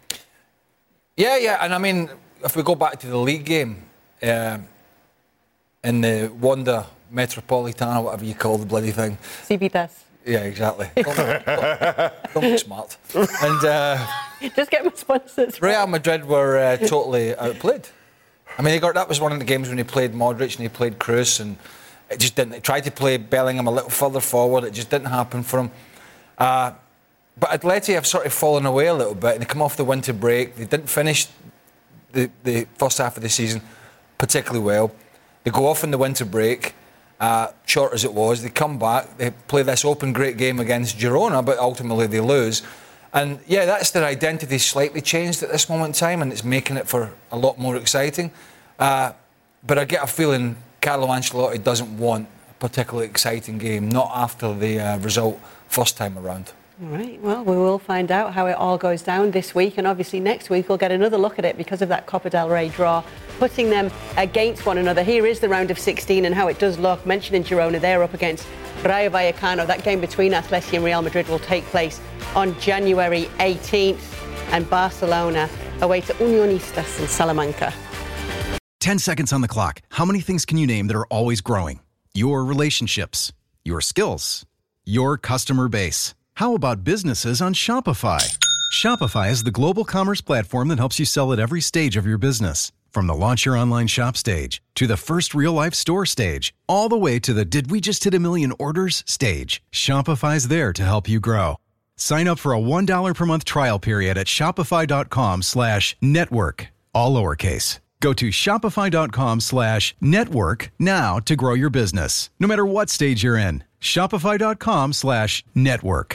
S3: Yeah, yeah, and I mean, if we go back to the league game. Uh, in the Wanda Metropolitana, whatever you call the bloody thing.
S1: Civitas.
S3: Yeah, exactly. Don't, don't, don't be smart. And uh,
S1: just get my sponsors.
S3: Real Madrid were uh, totally outplayed. I mean, they got that was one of the games when he played Modric and he played Kroos, and it just didn't. They tried to play Bellingham a little further forward. It just didn't happen for him. Uh, but Atleti have sort of fallen away a little bit. They come off the winter break. They didn't finish the, the first half of the season particularly well. They go off in the winter break, uh, short as it was. They come back, they play this open great game against Girona, but ultimately they lose. And yeah, that's their identity slightly changed at this moment in time, and it's making it for a lot more exciting. Uh, but I get a feeling Carlo Ancelotti doesn't want a particularly exciting game, not after the uh, result first time around.
S1: All right, well, we will find out how it all goes down this week, and obviously next week we'll get another look at it because of that Copa del Rey draw, putting them against one another. Here is the round of sixteen and how it does look. Mentioning Girona, they're up against Rayo Vallecano. That game between Atleti and Real Madrid will take place on January eighteenth, and Barcelona away to Unionistas in Salamanca.
S13: Ten seconds on the clock. How many things can you name that are always growing? Your relationships, your skills, your customer base. How about businesses on Shopify? Shopify is the global commerce platform that helps you sell at every stage of your business. From the launch your online shop stage, to the first real-life store stage, all the way to the did we just hit a million orders stage, Shopify's there to help you grow. Sign up for a one dollar per month trial period at shopify.com slash network, all lowercase. Go to shopify.com slash network now to grow your business, no matter what stage you're in. Shopify.com slash network.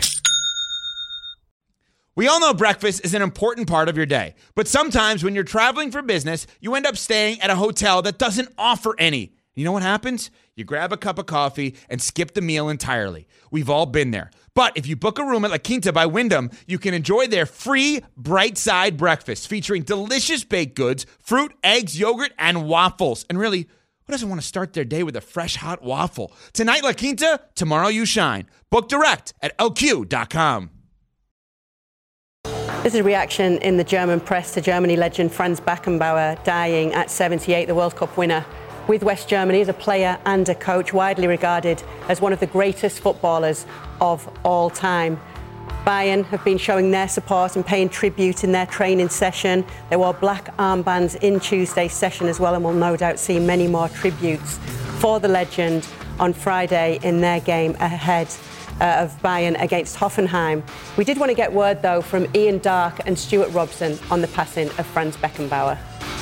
S14: We all know breakfast is an important part of your day, but sometimes when you're traveling for business, you end up staying at a hotel that doesn't offer any. You know what happens? You grab a cup of coffee and skip the meal entirely. We've all been there. But if you book a room at La Quinta by Wyndham, you can enjoy their free Bright Side breakfast featuring delicious baked goods, fruit, eggs, yogurt, and waffles. And really, who doesn't want to start their day with a fresh, hot waffle? Tonight, La Quinta, tomorrow you shine. Book direct at L Q dot com.
S1: This is a reaction in the German press to Germany legend Franz Beckenbauer dying at seventy-eight, the World Cup winner with West Germany as a player and a coach, widely regarded as one of the greatest footballers of all time. Bayern have been showing their support and paying tribute in their training session. They wore black armbands in Tuesday's session as well, and will no doubt see many more tributes for the legend on Friday in their game ahead uh, of Bayern against Hoffenheim. We did want to get word, though, from Ian Darke and Stuart Robson on the passing of Franz Beckenbauer.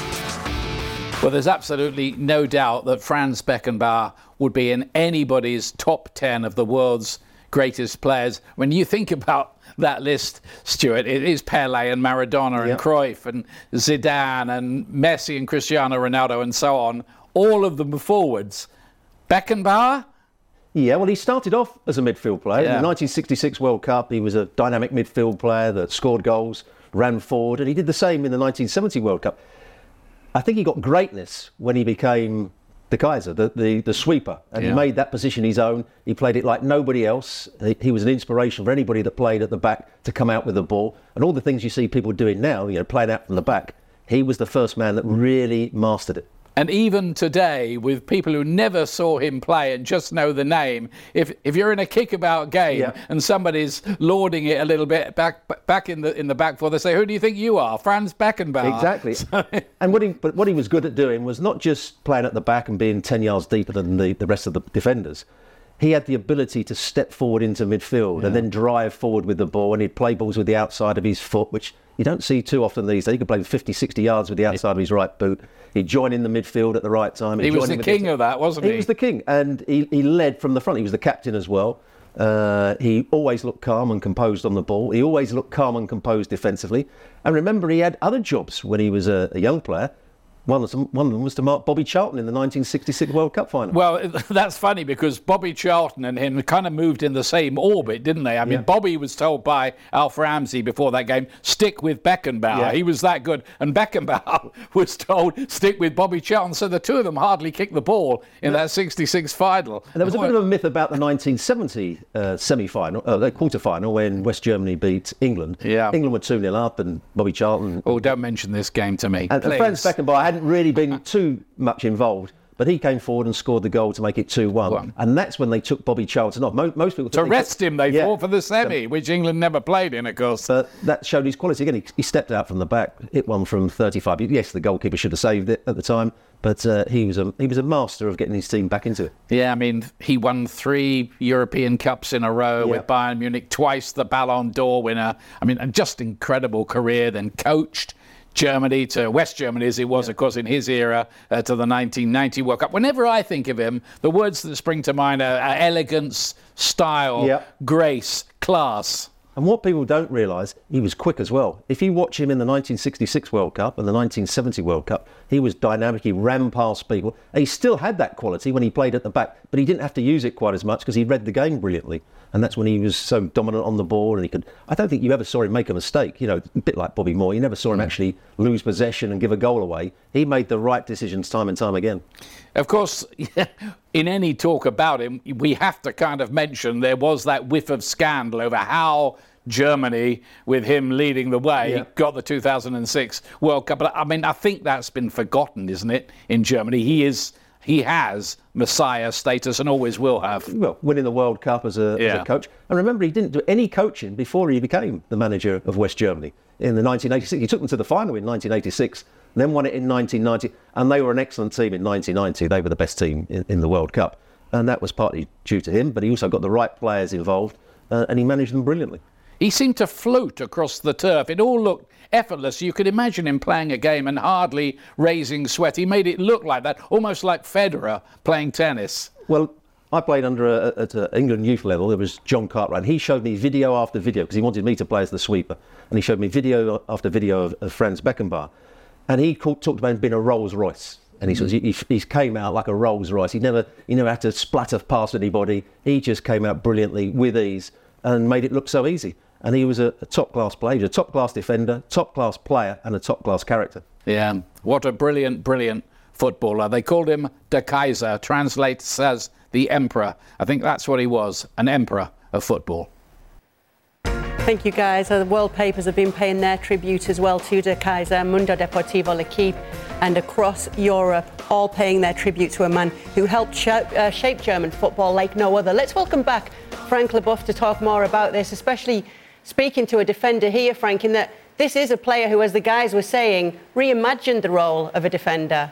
S10: Well, there's absolutely no doubt that Franz Beckenbauer would be in anybody's top ten of the world's greatest players. When you think about that list, Stuart, it is Pelé and Maradona and yep. Cruyff and Zidane and Messi and Cristiano Ronaldo and so on, all of them forwards. Beckenbauer?
S15: Yeah, well, he started off as a midfield player.
S10: Yeah.
S15: In the nineteen sixty-six World Cup, he was a dynamic midfield player that scored goals, ran forward, and he did the same in the nineteen seventy World Cup. I think he got greatness when he became the Kaiser, the, the, the sweeper, and yeah. he made that position his own. He played it like nobody else. He, he was an inspiration for anybody that played at the back to come out with the ball. And all the things you see people doing now, you know, playing out from the back, he was the first man that really mastered it.
S10: And even today, with people who never saw him play and just know the name, if if you're in a kickabout game yeah. and somebody's lauding it a little bit back back in the in the back four, they say, "Who do you think you are, Franz Beckenbauer?"
S15: Exactly.
S10: So,
S15: and what he but what he was good at doing was not just playing at the back and being ten yards deeper than the, the rest of the defenders. He had the ability to step forward into midfield yeah. and then drive forward with the ball, and he'd play balls with the outside of his foot, which you don't see too often these days. He could play fifty, sixty yards with the outside of his right boot. He'd join in the midfield at the right time.
S10: He'd he was the king of that, wasn't he?
S15: He was the king, and he, he led from the front. He was the captain as well. Uh, he always looked calm and composed on the ball. He always looked calm and composed defensively. And remember, he had other jobs when he was a, a young player. One of, them, one of them was to mark Bobby Charlton in the nineteen sixty-six World Cup final.
S10: Well, that's funny because Bobby Charlton and him kind of moved in the same orbit, didn't they? I mean, yeah. Bobby was told by Alf Ramsey before that game, stick with Beckenbauer. Yeah. He was that good. And Beckenbauer was told, stick with Bobby Charlton. So the two of them hardly kicked the ball in yeah. that sixty-six final.
S15: And there was a bit of a myth about the nineteen seventy uh, semi-final, uh, the quarter-final, when West Germany beat England.
S10: Yeah.
S15: England were two nil up and Bobby Charlton...
S10: Oh, don't mention this game to me,
S15: and,
S10: please.
S15: And Franz Beckenbauer hadn't really been too much involved, but he came forward and scored the goal to make it two one. One. And that's when they took Bobby Charlton off. Most, most people
S10: to rest
S15: took,
S10: him, they
S15: yeah.
S10: thought, for the semi, which England never played in, of course.
S15: But that showed his quality. Again, he, he stepped out from the back, hit one from thirty-five. Yes, the goalkeeper should have saved it at the time, but uh, he was a he was a master of getting his team back into it.
S10: Yeah, I mean, he won three European Cups in a row yeah. with Bayern Munich, twice the Ballon d'Or winner. I mean, a just incredible career, then coached Germany to West Germany, as it was, yeah. of course, in his era, uh, to the nineteen ninety World Cup. Whenever I think of him, the words that spring to mind are, are elegance, style, yeah. grace, class.
S15: And what people don't realise, he was quick as well. If you watch him in the nineteen sixty-six World Cup and the nineteen seventy World Cup, he was dynamic, he ran past people. And he still had that quality when he played at the back, but he didn't have to use it quite as much because he read the game brilliantly. And that's when he was so dominant on the ball, and he could... I don't think you ever saw him make a mistake, you know, a bit like Bobby Moore. You never saw him actually lose possession and give a goal away. He made the right decisions time and time again.
S10: Of course, in any talk about him, we have to kind of mention there was that whiff of scandal over how Germany, with him leading the way, yeah. got the two thousand six World Cup. But I mean, I think that's been forgotten, isn't it, in Germany? He is... He has Messiah status and always will have.
S15: Well, winning the World Cup as a, yeah. as a coach. And remember, he didn't do any coaching before he became the manager of West Germany in the nineteen eighty-six. He took them to the final in nineteen eighty-six, then won it in nineteen ninety. And they were an excellent team in nineteen ninety. They were the best team in, in the World Cup. And that was partly due to him, but he also got the right players involved, uh, and he managed them brilliantly.
S10: He seemed to float across the turf. It all looked effortless. You could imagine him playing a game and hardly raising sweat. He made it look like that, almost like Federer playing tennis.
S15: Well, I played under a, at a England youth level. There was John Cartwright, and he showed me video after video because he wanted me to play as the sweeper. And he showed me video after video of, of Franz Beckenbauer. And he called, talked about him being a Rolls Royce. And he, mm-hmm. he, he came out like a Rolls Royce. He never, he never had to splatter past anybody. He just came out brilliantly with ease and made it look so easy. And he was a, a top-class player, he was a top-class defender, top-class player, and a top-class character.
S10: Yeah, what a brilliant, brilliant footballer. They called him Der Kaiser, translates as the Emperor. I think that's what he was, an emperor of football.
S1: Thank you, guys. The world papers have been paying their tribute as well to Der Kaiser, Mundo Deportivo, L'Equipe, and across Europe, all paying their tribute to a man who helped sh- uh, shape German football like no other. Let's welcome back Frank Leboeuf to talk more about this, especially speaking to a defender here, Frank, in that this is a player who, as the guys were saying, reimagined the role of a defender.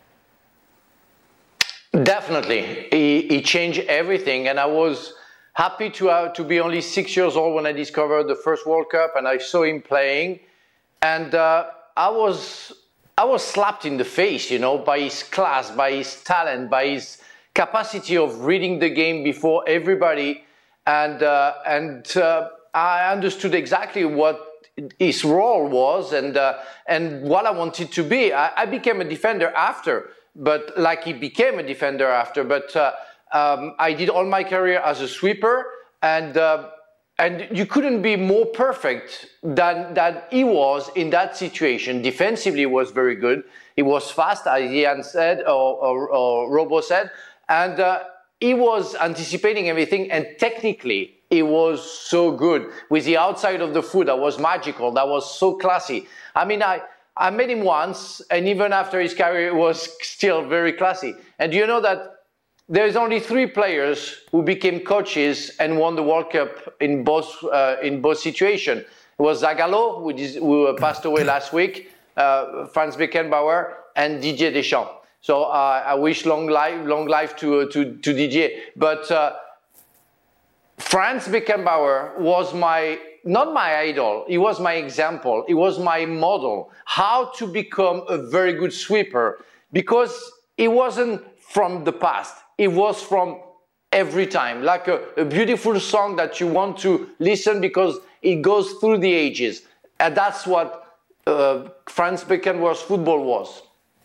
S2: Definitely. He, he changed everything, and I was happy to uh, to be only six years old when I discovered the first World Cup, and I saw him playing, and uh, I was I was slapped in the face, you know, by his class, by his talent, by his capacity of reading the game before everybody, and uh, and uh, I understood exactly what his role was and uh, and what I wanted to be. I, I became a defender after, but like he became a defender after. But uh, um, I did all my career as a sweeper, and uh, and you couldn't be more perfect than than he was in that situation. Defensively, he was very good. He was fast, as Ian said, or, or, or Robo said, and uh, he was anticipating everything. And technically, it was so good. With the outside of the foot, that was magical. That was so classy. I mean, I, I met him once, and even after his career, it was still very classy. And you know that there's only three players who became coaches and won the World Cup in both uh, in both situations. It was Zagallo, who, is, who passed away last week, uh, Franz Beckenbauer, and Didier Deschamps. So uh, I wish long life, long life to uh, to, to Didier. But uh, Franz Beckenbauer was my, not my idol, he was my example, he was my model, how to become a very good sweeper, because it wasn't from the past, it was from every time, like a, a beautiful song that you want to listen because it goes through the ages. And that's what uh, Franz Beckenbauer's football was.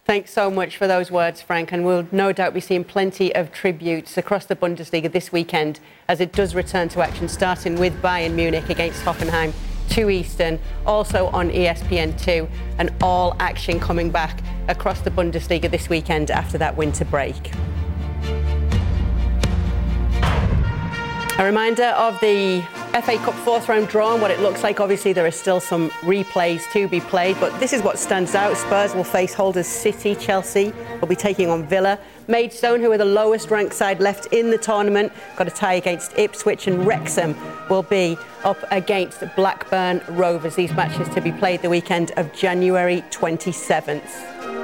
S1: Thanks so much for those words, Frank, and we'll no doubt be seeing plenty of tributes across the Bundesliga this weekend as it does return to action, starting with Bayern Munich against Hoffenheim, two Eastern, also on E S P N two, and all action coming back across the Bundesliga this weekend after that winter break. A reminder of the F A Cup fourth round draw and what it looks like. Obviously, there are still some replays to be played, but this is what stands out. Spurs will face holders City. Chelsea will be taking on Villa. Maidstone, who are the lowest ranked side left in the tournament, got a tie against Ipswich, and Wrexham will be up against Blackburn Rovers. These matches to be played the weekend of January twenty-seventh.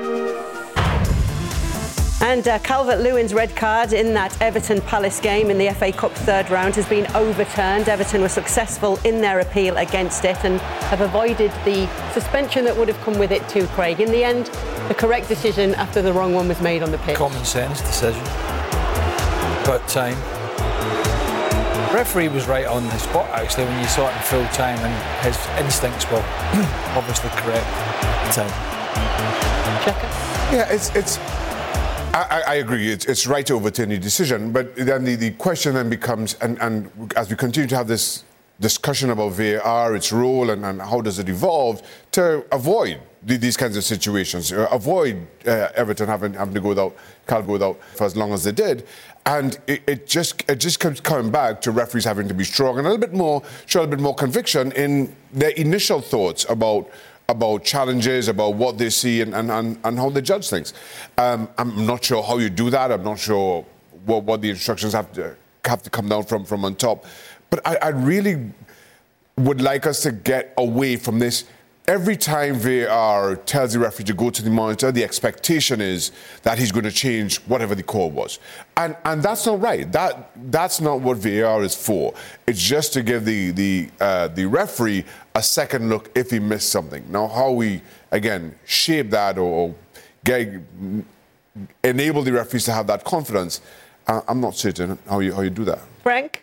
S1: And uh, Calvert-Lewin's red card in that Everton-Palace game in the F A Cup third round has been overturned. Everton were successful in their appeal against it and have avoided the suspension that would have come with it too, Craig. In the end, the correct decision after the wrong one was made on the pitch.
S3: Common sense decision. About time. The referee was right on the spot, actually, when you saw it in full time, and his instincts were obviously correct at the time.
S1: Checker?
S4: Yeah, it's... it's I, I agree. It's, it's right to overturn the decision, but then the, the question then becomes, and, and as we continue to have this discussion about V A R, its role, and, and how does it evolve, to avoid the, these kinds of situations, uh, avoid uh, Everton having, having to go without, Cal go without for as long as they did, and it, it just it just comes coming back to referees having to be strong and a little bit more, show a little bit more conviction in their initial thoughts about. about challenges, about what they see and, and, and, and how they judge things. Um, I'm not sure how you do that. I'm not sure what, what the instructions have to, have to come down from, from on top. But I, I really would like us to get away from this. Every time V A R tells the referee to go to the monitor, the expectation is that he's going to change whatever the call was. And and that's not right. That That's not what V A R is for. It's just to give the, the, uh, the referee a second look if he missed something. Now, how we, again, shape that or get, enable the referees to have that confidence, uh, I'm not certain how you, how you do that.
S1: Frank?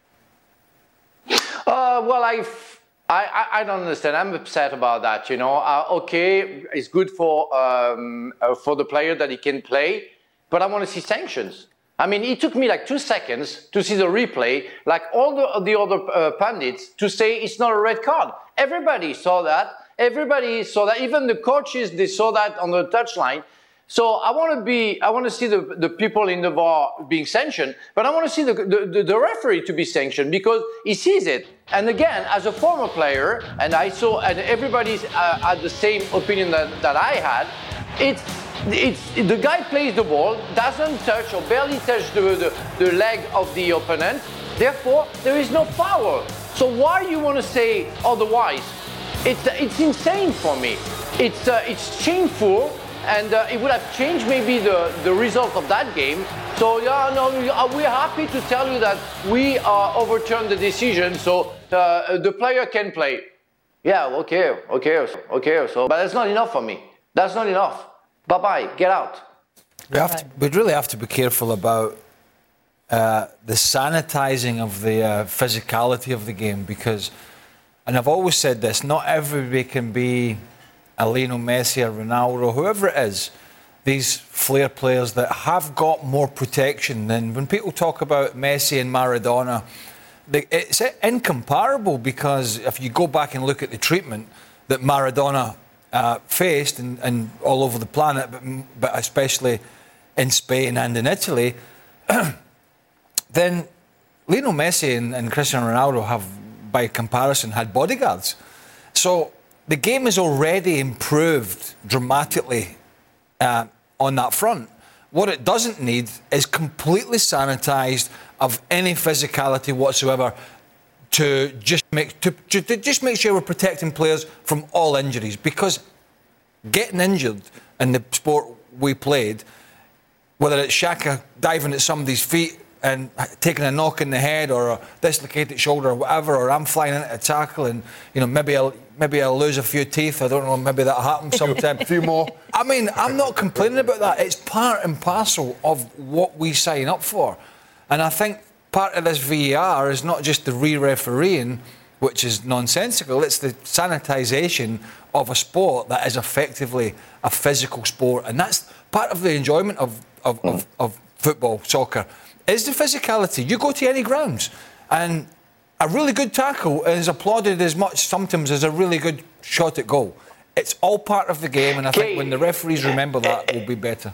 S2: Uh, well, I've I, I don't understand. I'm upset about that, you know. Uh, okay, it's good for um, uh, for the player that he can play, but I want to see sanctions. I mean, it took me like two seconds to see the replay, like all the, the other uh, pundits, to say it's not a red card. Everybody saw that. Everybody saw that. Even the coaches, they saw that on the touchline. So I want to be, I want to see the, the people in the V A R being sanctioned, but I want to see the, the, the referee to be sanctioned because he sees it. And again, as a former player, and I saw, and everybody uh, had the same opinion that, that I had, it's, it's, the guy plays the ball, doesn't touch or barely touch the, the, the leg of the opponent, therefore there is no foul. So why you want to say otherwise? It's, it's insane for me. It's, uh, it's shameful. And uh, it would have changed maybe the, the result of that game. So, yeah, no, we're happy to tell you that we uh, overturned the decision so uh, the player can play. Yeah, okay, okay, okay. So, but that's not enough for me. That's not enough. Bye-bye, get out.
S3: We have to, we'd really have to be careful about uh, the sanitising of the uh, physicality of the game because, and I've always said this, not everybody can be a Lionel Messi, a Ronaldo, whoever it is, these flair players that have got more protection than when people talk about Messi and Maradona, they, it's incomparable because if you go back and look at the treatment that Maradona uh, faced and, and all over the planet, but, but especially in Spain and in Italy, then Lionel Messi and, and Cristiano Ronaldo have, by comparison, had bodyguards. So the game has already improved dramatically uh, on that front. What it doesn't need is completely sanitised of any physicality whatsoever to just make to, to, to just make sure we're protecting players from all injuries. Because getting injured in the sport we played, whether it's Xhaka diving at somebody's feet and taking a knock in the head or a dislocated shoulder or whatever, or I'm flying into a tackle and, you know, maybe I'll maybe I'll lose a few teeth. I don't know, maybe that happens sometimes.
S4: A few more.
S3: I mean, I'm not complaining about that. It's part and parcel of what we sign up for. And I think part of this V A R is not just the re-refereeing, which is nonsensical. It's the sanitisation of a sport that is effectively a physical sport, and that's part of the enjoyment of, of, mm. of, of football, soccer, is the physicality. You go to any grounds, and a really good tackle is applauded as much sometimes as a really good shot at goal. It's all part of the game, and I think when the referees remember that, we'll be better.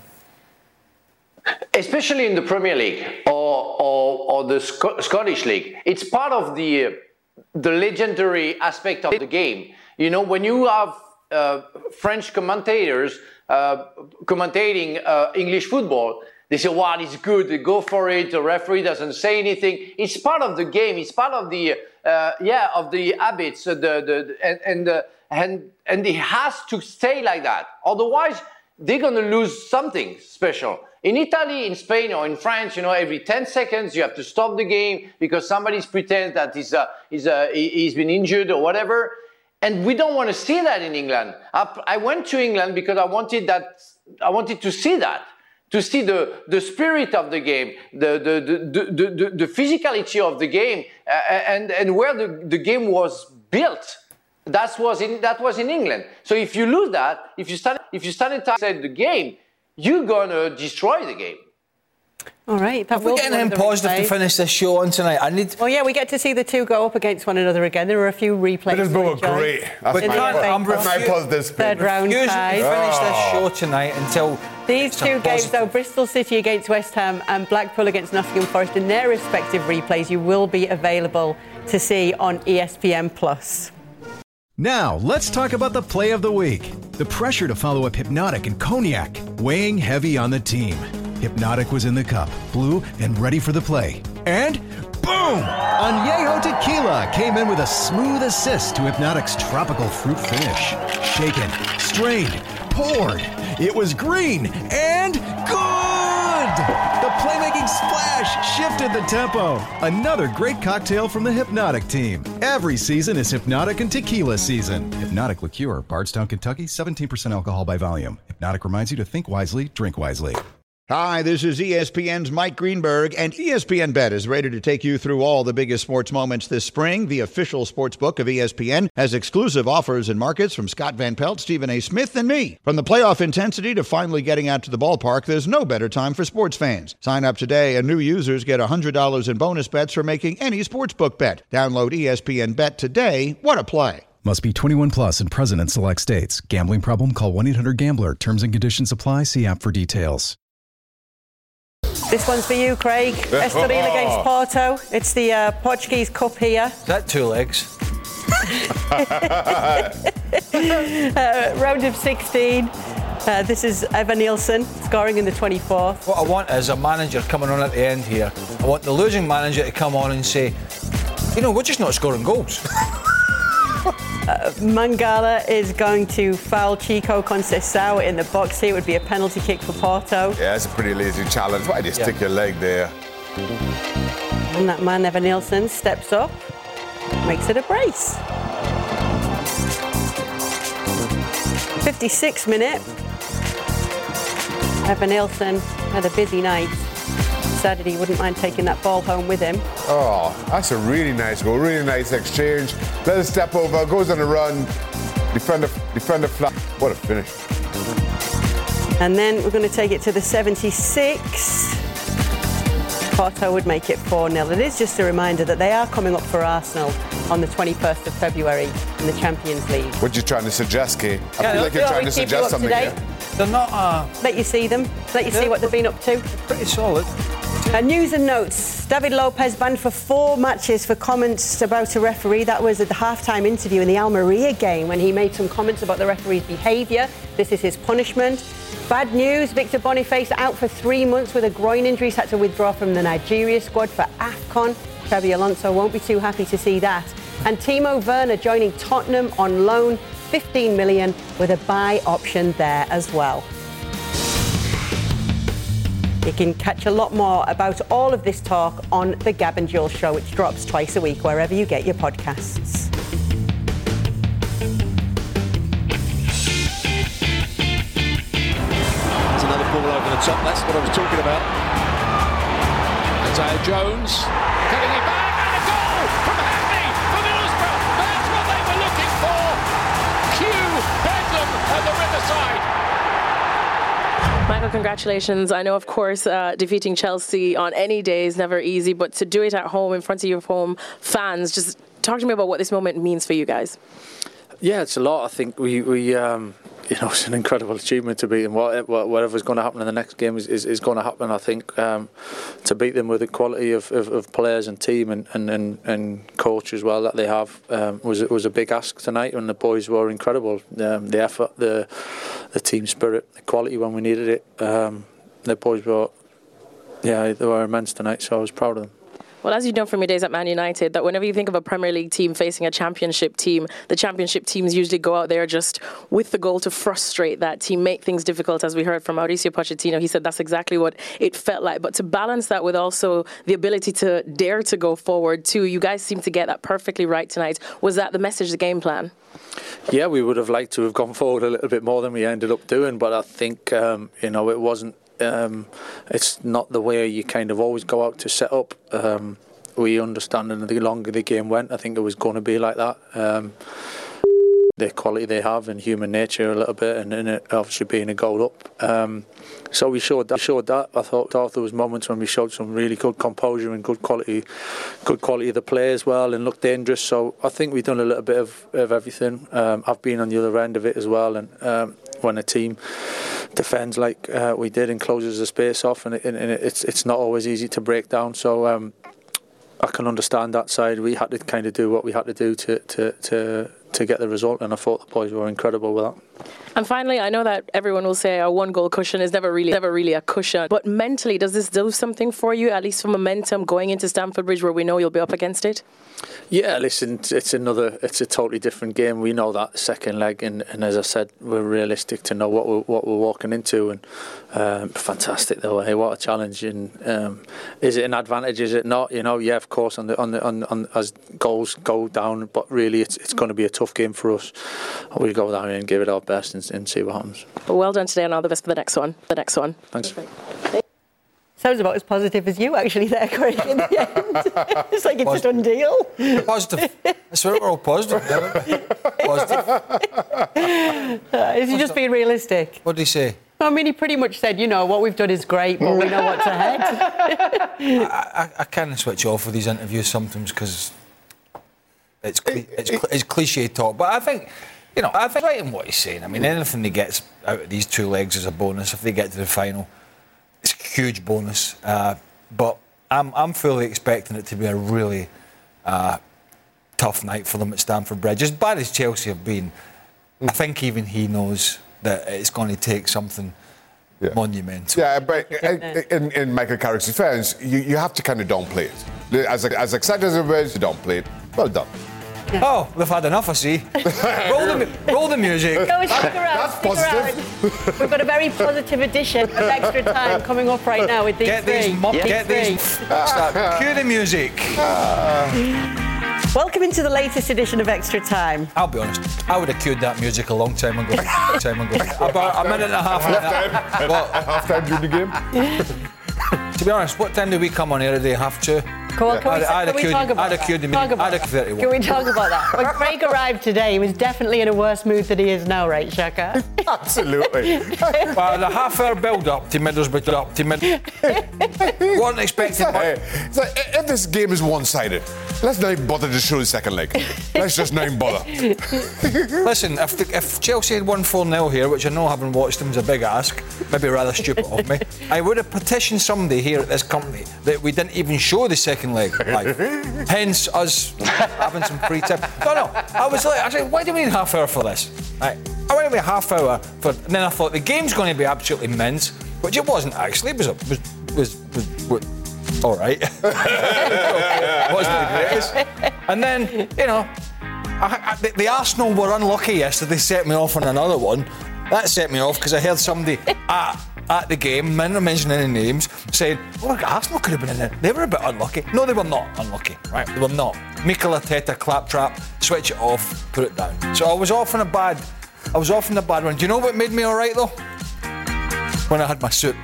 S2: Especially in the Premier League or, or, or the Sc- Scottish League, it's part of the uh, the legendary aspect of the game. You know, when you have uh, French commentators uh, commentating uh, English football, they say, wow, it's good, they go for it, the referee doesn't say anything. It's part of the game, it's part of the, uh, yeah, of the habits, uh, the, the, and, and, uh, and, and it has to stay like that. Otherwise, they're going to lose something special. In Italy, in Spain, or in France, you know, every ten seconds you have to stop the game because somebody pretends that he's, uh, he's, uh, he's been injured or whatever. And we don't want to see that in England. I, I went to England because I wanted that. I wanted to see that, to see the, the spirit of the game, the, the, the, the, the, the physicality of the game, uh, and, and where the, the game was built. That was in that was in England. So if you lose that, if you stand if you sanitize the game, you're gonna destroy the game.
S1: All right, that
S3: we're getting him positive to finish this show on tonight. I need.
S1: Well, yeah, we get to see the two go up against one another again. There were a few replays.
S4: But it's both great. That's
S1: in
S4: my,
S1: the
S4: I'm my positive
S1: third round tie.
S3: Finish this show tonight until
S1: these two games, though, Bristol City against West Ham and Blackpool against Nottingham Forest, in their respective replays, you will be available to see on E S P N Plus.
S13: Now, let's talk about the play of the week. The pressure to follow up Hypnotic and Cognac, weighing heavy on the team. Hypnotic was in the cup, blue, and ready for the play. And boom! Añejo Tequila came in with a smooth assist to Hypnotic's tropical fruit finish. Shaken, strained, poured. It was green and good! The playmaking splash shifted the tempo. Another great cocktail from the Hypnotic team. Every season is Hypnotic and Tequila season. Hypnotic Liqueur, Bardstown, Kentucky, seventeen percent alcohol by volume. Hypnotic reminds you to think wisely, drink wisely.
S16: Hi, this is E S P N's Mike Greenberg, and E S P N Bet is ready to take you through all the biggest sports moments this spring. The official sports book of E S P N has exclusive offers and markets from Scott Van Pelt, Stephen A. Smith, and me. From the playoff intensity to finally getting out to the ballpark, there's no better time for sports fans. Sign up today, and new users get one hundred dollars in bonus bets for making any sportsbook bet. Download E S P N Bet today. What a play.
S13: Must be twenty-one plus and present in select states. Gambling problem? Call one eight hundred gambler. Terms and conditions apply. See app for details.
S1: This one's for you, Craig. Estoril against Porto. It's the uh, Portuguese Cup here.
S3: Is that two legs?
S1: uh, round of sixteen. Uh, this is Evan Nielsen scoring in the twenty-fourth.
S3: What I want is a manager coming on at the end here. I want the losing manager to come on and say, you know, we're just not scoring goals.
S1: Uh, Mangala is going to foul Chico Conceição in the box here. It would be a penalty kick for Porto.
S4: Yeah, it's a pretty lazy challenge. Why do you yeah. stick your leg there?
S1: And that man, Evan Nielsen, steps up, makes it a brace. fifty-sixth minute. Evan Nielsen had a busy night. Decided he wouldn't mind taking that ball home with him.
S4: Oh, that's a really nice goal, really nice exchange. Let us step over, goes on a run, defender, defender flat. What a finish.
S1: And then we're going to take it to the seventy-sixth. Porto would make it four nil. It is just a reminder that they are coming up for Arsenal on the twenty-first of February in the Champions League.
S4: What are you trying to suggest, Kate? I
S1: yeah,
S4: feel like you're trying to suggest something here.
S3: They're not... Uh,
S1: Let you see them. Let you see what they've been up to.
S3: Pretty solid.
S1: Uh, news and notes. David Lopez banned for four matches for comments about a referee. That was at the halftime interview in the Almeria game when he made some comments about the referee's behaviour. This is his punishment. Bad news. Victor Boniface out for three months with a groin injury. He's had to withdraw from the Nigeria squad for AFCON. Xabi Alonso won't be too happy to see that. And Timo Werner joining Tottenham on loan. fifteen million with a buy option there as well. You can catch a lot more about all of this talk on The Gab and Jules Show, which drops twice a week wherever you get your podcasts.
S12: There's another ball over the top. That's what I was talking about. Isaiah Jones cutting it back, and a goal from Hackney for Middlesbrough.
S6: Michael, congratulations. I know, of course, uh, defeating Chelsea on any day is never easy, but to do it at home in front of your home fans, just talk to me about what this moment means for you guys.
S17: Yeah, it's a lot. I think we, we um, you know, it's an incredible achievement to beat them. Whatever's going to happen in the next game is, is, is going to happen. I think um, to beat them with the quality of, of, of players and team and, and, and, and coach as well that they have um, was was a big ask tonight, and the boys were incredible. Um, the effort, the the team spirit, the quality when we needed it. Um, the boys were, yeah, they were immense tonight. So I was proud of them.
S6: Well, as you know from your days at Man United, that whenever you think of a Premier League team facing a championship team, the championship teams usually go out there just with the goal to frustrate that team, make things difficult. As we heard from Mauricio Pochettino, he said that's exactly what it felt like. But to balance that with also the ability to dare to go forward too, you guys seem to get that perfectly right tonight. Was that the message, the game plan?
S17: Yeah, we would have liked to have gone forward a little bit more than we ended up doing, but I think, um, you know, it wasn't Um, it's not the way you kind of always go out to set up. Um, we understand, and the longer the game went, I think it was going to be like that. Um, the quality they have and human nature a little bit, and, and it obviously being a goal up. Um, so we showed that. Showed that. I thought, thought there was moments when we showed some really good composure and good quality, good quality of the play as well, and looked dangerous. So I think we've done a little bit of, of everything. Um, I've been on the other end of it as well, and um, when a team defends like uh, we did and closes the space off, and, it, and it's it's not always easy to break down. So um, I can understand that side. We had to kind of do what we had to do to to to, to get the result, and I thought the boys were incredible with that.
S6: And finally, I know that everyone will say a one-goal cushion is never really, never really a cushion. But mentally, does this do something for you, at least for momentum, going into Stamford Bridge, where we know you'll be up against it?
S17: Yeah, listen, it's another, it's a totally different game. We know that second leg, and, and as I said, we're realistic to know what we're, what we're walking into. And um, fantastic though, hey, what a challenge! And um, is it an advantage? Is it not? You know, yeah, of course, on the on the on, on as goals go down, but really, it's it's going to be a tough game for us. We'll go down and give it our best and, and see what happens.
S6: Well, well done today, and all the best for the next one. The next one.
S17: Thanks.
S1: Sounds about as positive as you actually there, Craig, in the end. It's like it's positive. A done deal.
S3: Positive. I swear we're all positive. Positive.
S1: Uh, is he just being realistic?
S3: What did he say?
S1: I mean, he pretty much said, you know, what we've done is great, but we know what's ahead.
S3: I, I, I kind of switch off with these interviews sometimes because it's, cli- it's, cli- it's cliche talk. But I think, you know, I think right in what he's saying. I mean, anything he gets out of these two legs is a bonus if they get to the final. It's a huge bonus, uh, but I'm I'm fully expecting it to be a really uh, tough night for them at Stamford Bridge. As bad as Chelsea have been, I think even he knows that it's going to take something yeah. monumental.
S4: Yeah, but in, in Michael Carrick's defence, you, you have to kind of downplay it. As, as excited as it is, you downplay it. Well done.
S3: Yeah. Oh, we've had enough, I see. roll, the, roll the music.
S1: Go, stick around,
S4: That's
S1: stick
S4: positive.
S1: Around. We've got a very positive edition of Extra Time coming up right now with these
S3: get
S1: three.
S3: These, yeah. Get
S1: three.
S3: these. Start. Cue the music.
S1: Welcome into the latest edition of Extra Time.
S3: I'll be honest, I would have cued that music a long time ago. time ago. About a minute and a half.
S4: Half-time, well, half-time during the game.
S3: To be honest, what time do we come on here today? Half two?
S1: Go on, can we,
S3: I'd,
S1: can we talk about that?
S3: Can
S1: we talk about that? When Craig arrived today, he was definitely in a worse mood than he is now, right, Shaka?
S4: Absolutely.
S3: Well, the half-hour build-up to Middlesbrough, up to Middlesbrough. Wasn't expecting much.
S4: It's like, if this game is one-sided, let's not even bother to show the second leg. Let's just not even bother.
S3: Listen, if, the, if Chelsea had won four nil here, which I know having watched them is a big ask, maybe rather stupid of me, I would have petitioned somebody here at this company that we didn't even show the second leg live. Hence us having some free time. No, no, I was like, I said, why do we need half hour for this? Right. I went away half hour for, and then I thought the game's going to be absolutely mince, which it wasn't actually. It was, was, was, was, was all right. It wasn't the greatest. And then, you know, I, I, the, the Arsenal were unlucky yesterday, set me off on another one. That set me off because I heard somebody at, at the game, not mentioning any names, saying, oh, Arsenal could have been in it. They were a bit unlucky. No, they were not unlucky, right? They were not. Mikel Arteta, claptrap, switch it off, put it down. So I was off on a bad, I was off on a bad one. Do you know what made me all right, though? When I had my soup.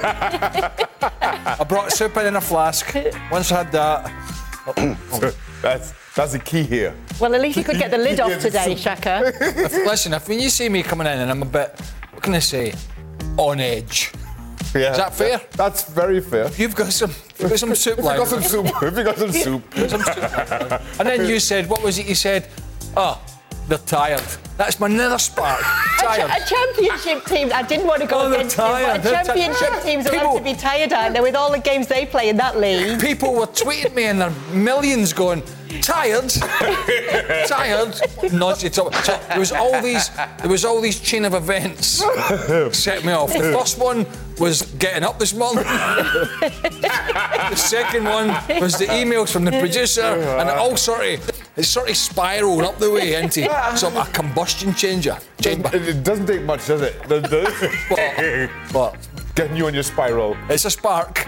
S3: I brought soup in, in a flask. Once I had that...
S4: Oh. That's that's the key here.
S1: Well, at least you could get the lid off today, Shaka.
S3: If, listen, if when you see me coming in and I'm a bit, what can I say, on edge.
S4: Yeah.
S3: Is that fair?
S4: That's very fair.
S3: If you've got some, if you've got some soup
S4: If you got some soup. If you got some soup.
S3: some soup. And then you said, what was it you said? Oh, they're tired. That's my nether spark. Tired.
S1: A, ch- a championship team, I didn't want to go
S3: Oh, they're
S1: against it,
S3: tired.
S1: but
S3: They're
S1: a championship
S3: tired.
S1: teams are
S3: People-
S1: allowed to be tired, aren't they, with all the games they play in that league?
S3: People were tweeting me and their millions going, tired, tired, nonsense. So there was all these, there was all these chain of events set me off. The first one was getting up this morning. The second one was the emails from the producer, and it all sort of, it sort of spiraled up the way into some a combustion changer. Chamber.
S4: It, it doesn't take much, does it? Does, does it?
S3: But, but
S4: getting you on your spiral.
S3: It's a spark.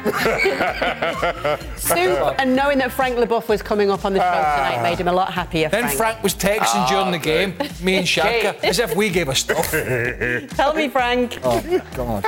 S1: Soup and knowing that Frank LeBouf was coming up on the show tonight made him a lot happier.
S3: Then
S1: Frank,
S3: Frank was texting during the game, me and Shaka, as if we gave a stuff.
S1: Tell me, Frank.
S3: Oh, come on.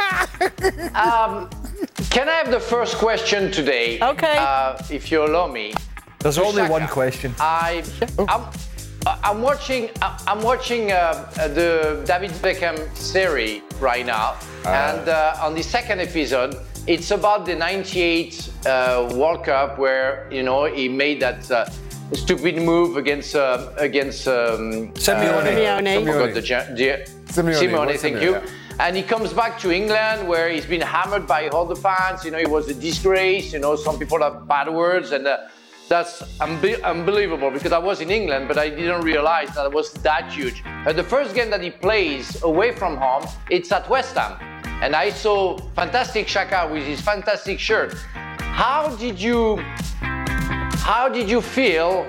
S2: Um, can I have the first question today?
S1: Okay.
S2: Uh, if you allow me.
S3: There's only
S2: Shaka,
S3: one question.
S2: I, I'm, I'm watching. I'm watching uh, the David Beckham series right now, uh, and uh, on the second episode, it's about the ninety-eight uh, World Cup where you know he made that uh, stupid move against uh, against um,
S3: Simeone.
S2: Uh,
S1: Simeone.
S2: forgot the, the,
S4: Simeone,
S2: Simeone, thank
S4: Simeone,
S2: you.
S4: yeah.
S2: And he comes back to England where he's been hammered by all the fans. You know, it was a disgrace. You know, some people have bad words, and uh, that's unbe- unbelievable because I was in England, but I didn't realize that it was that huge. Uh, the first game that he plays away from home, it's at West Ham. And I saw fantastic Xhaka with his fantastic shirt. How did you, how did you feel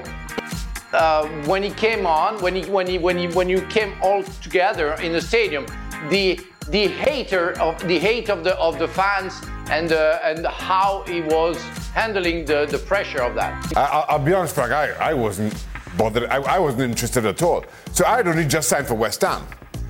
S2: uh, when he came on, when he, when he, when he, when you came all together in the stadium? The the hater of the hate of the of the fans and uh, and how he was handling the, the pressure of that.
S4: I, I'll be honest, Frank. I, I wasn't bothered. I, I wasn't interested at all. So I had only just signed for West Ham.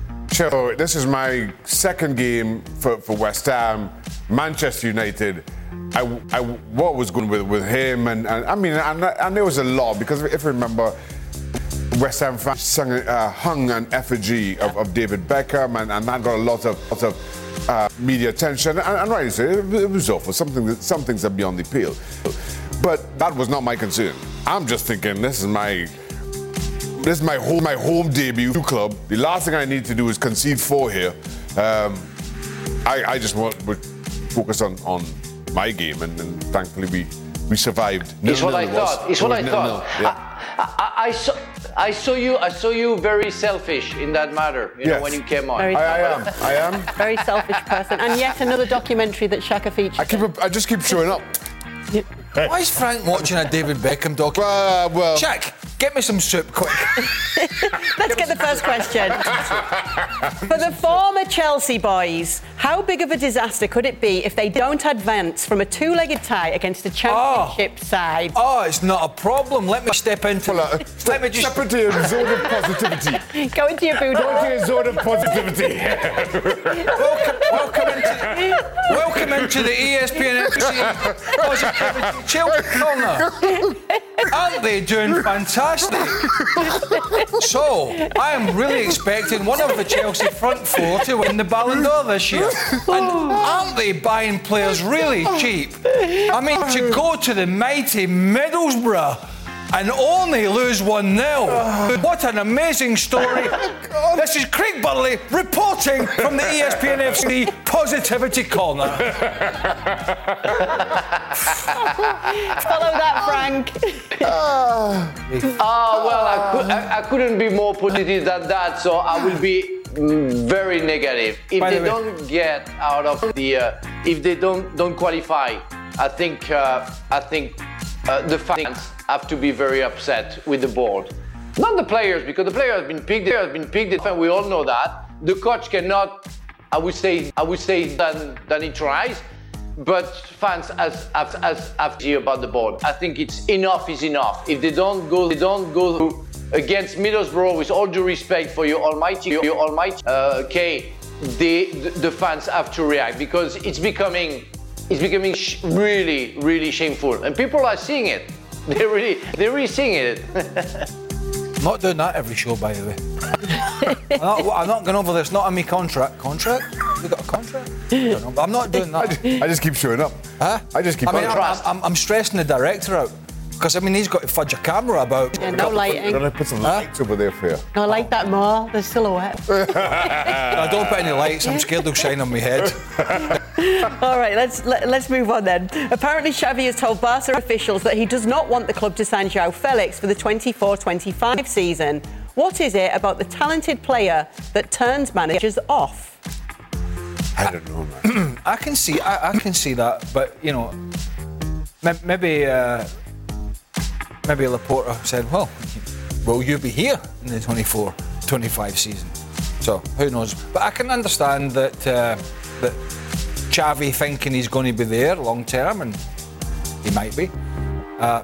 S4: So this is my second game for, for West Ham, Manchester United. I, I what was going with with him, and, and I mean, and, and there was a lot because if you remember, West Ham fans sung, uh, hung an effigy of, of David Beckham, and, and that got a lot of lot of uh, media attention. And, and rightly so, it, it was awful. Something that, some things are beyond the pale. But that was not my concern. I'm just thinking, this is my. This is my home, my home debut club. The last thing I need to do is concede four here. Um, I, I just want to focus on, on my game, and, and thankfully we, we survived.
S2: It's what I
S4: was.
S2: thought. It's
S4: It
S2: what
S4: was
S2: I
S4: nil
S2: thought.
S4: nil, yeah.
S2: I, I, I saw. I saw you. I saw you very selfish in that matter. You know,
S4: Yes.
S2: when you came on.
S1: Very
S4: I, I am. I am.
S1: Very selfish person. And yet another documentary that Xhaka features.
S4: I keep. I just keep showing up.
S3: Why is Frank watching a David Beckham documentary?
S4: Uh, well.
S3: Jack, get me some soup quick.
S1: Let's get the first question. For the former Chelsea boys, how big of a disaster could it be if they don't advance from a two-legged tie against a championship side?
S3: Oh, it's not a problem. Let me step into.
S4: Well, uh,
S3: Let me just.
S4: step into your zone of positivity.
S1: Go into your boudoir.
S4: Go into your zone of positivity.
S3: Welcome, welcome into, welcome into the E S P N F C Positivity Chelsea Corner. Aren't they doing fantastic? So, I am really expecting one of the Chelsea front four to win the Ballon d'Or this year. And aren't they buying players really cheap? I mean, to go to the mighty Middlesbrough and only lose one nil. What an amazing story. This is Craig Burley reporting from the E S P N F C Positivity Corner.
S1: Follow that, Frank.
S2: Oh, well, I, could, I, I couldn't be more positive than that, so I will be mm, very negative. If
S3: By the
S2: they
S3: way-
S2: don't get out of the, uh, if they don't don't qualify, I think uh, I think uh, the fans have to be very upset with the board. Not the players, because the player has been picked. The player has been picked, and we all know that. The coach cannot, I would say, I would say, than than he tries. But fans as as as have to about the board. I think it's enough is enough. If they don't go, they don't go against Middlesbrough. With all due respect for your almighty, your almighty uh, K, the, the the fans have to react because it's becoming it's becoming sh- really really shameful, and people are seeing it. They're really they're really seeing it.
S3: Not doing that every show, by the way. I'm, not, I'm not going over this. Not on me contract. Contract? You got a contract? I don't know. I'm not doing that.
S4: I just, I just keep showing up.
S3: Huh?
S4: I just keep.
S3: I mean, I'm, I'm, I'm stressing the director out because I mean he's got to fudge a camera about.
S1: Yeah, no lighting.
S4: I'm gonna put some lights over there for you.
S1: No, I like that more. The silhouette.
S3: I don't put any lights. I'm scared they'll shine on my head.
S1: All right, let's let, let's move on then. Apparently, Xavi has told Barca officials that he does not want the club to sign João Felix for the twenty-four twenty-five season. What is it about the talented player that turns managers off?
S4: I don't know, man.
S3: I can see, I, I can see that, but you know, maybe, uh, maybe Laporta said, "Well, will you be here in the twenty-four twenty-five season?" So who knows? But I can understand that uh, that Xavi thinking he's going to be there long term, and he might be. Uh,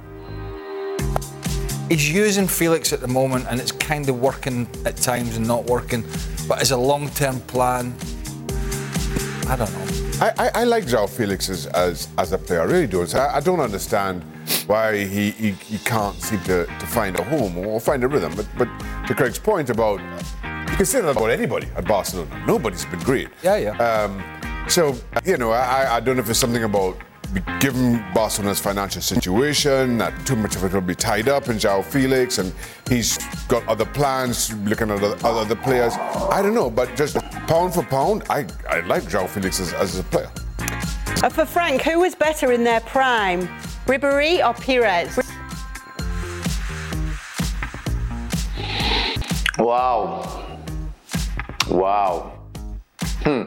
S3: he's using Felix at the moment, and it's kind of working at times and not working. But as a long-term plan, I don't know.
S4: I, I, I like João Felix as, as as a player. I really do. So I, I don't understand why he, he, he can't seem to, to find a home or find a rhythm. But but to Craig's point about, you can say that about anybody at Barcelona. Nobody's been great.
S3: Yeah, yeah.
S4: Um, so, you know, I, I don't know if it's something about given Barcelona's financial situation, that too much of it will be tied up in João Felix, and he's got other plans, looking at other, other players. I don't know, but just pound for pound, I, I like João Felix as, as a player.
S1: Uh, for Frank, who was better in their prime, Ribéry or Pires?
S2: Wow. Wow. Hmm.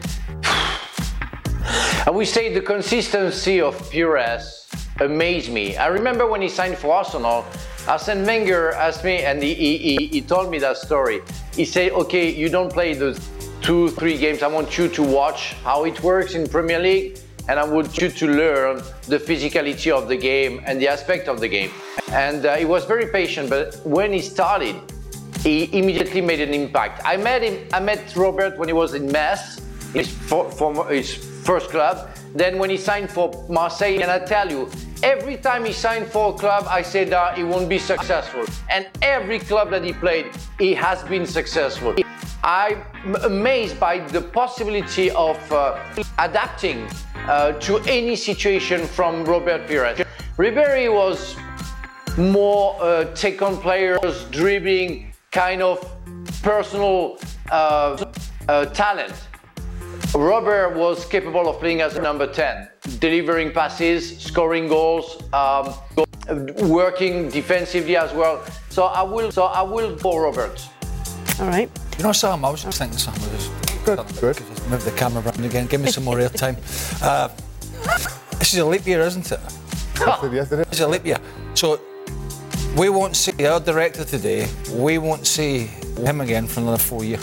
S2: I would say the consistency of Pires amazed me. I remember when he signed for Arsenal, Arsene Wenger asked me, and he, he, he told me that story. He said, okay, you don't play the two, three games. I want you to watch how it works in Premier League, and I want you to learn the physicality of the game and the aspect of the game. And uh, he was very patient, but when he started, he immediately made an impact. I met him, I met Robert when he was in Metz, his, for, for, his first club. Then when he signed for Marseille, and I tell you, every time he signed for a club, I said uh, he won't be successful. And every club that he played, he has been successful. I'm amazed by the possibility of uh, adapting uh, to any situation from Robert Pires. Ribéry was more uh, take-on players, dribbling, kind of personal uh, uh, talent. Robert was capable of playing as a number ten, delivering passes, scoring goals, um, working defensively as well. So I will, so I will go Robert.
S1: All right.
S3: You know, Sam, I was just thinking something.
S4: Good, good.
S3: Just move the camera around again. Give me some more airtime. Uh, this is a leap year, isn't it?
S4: Yes, it is.
S3: It's a leap year. So we won't see our director today. We won't see him again for another four years.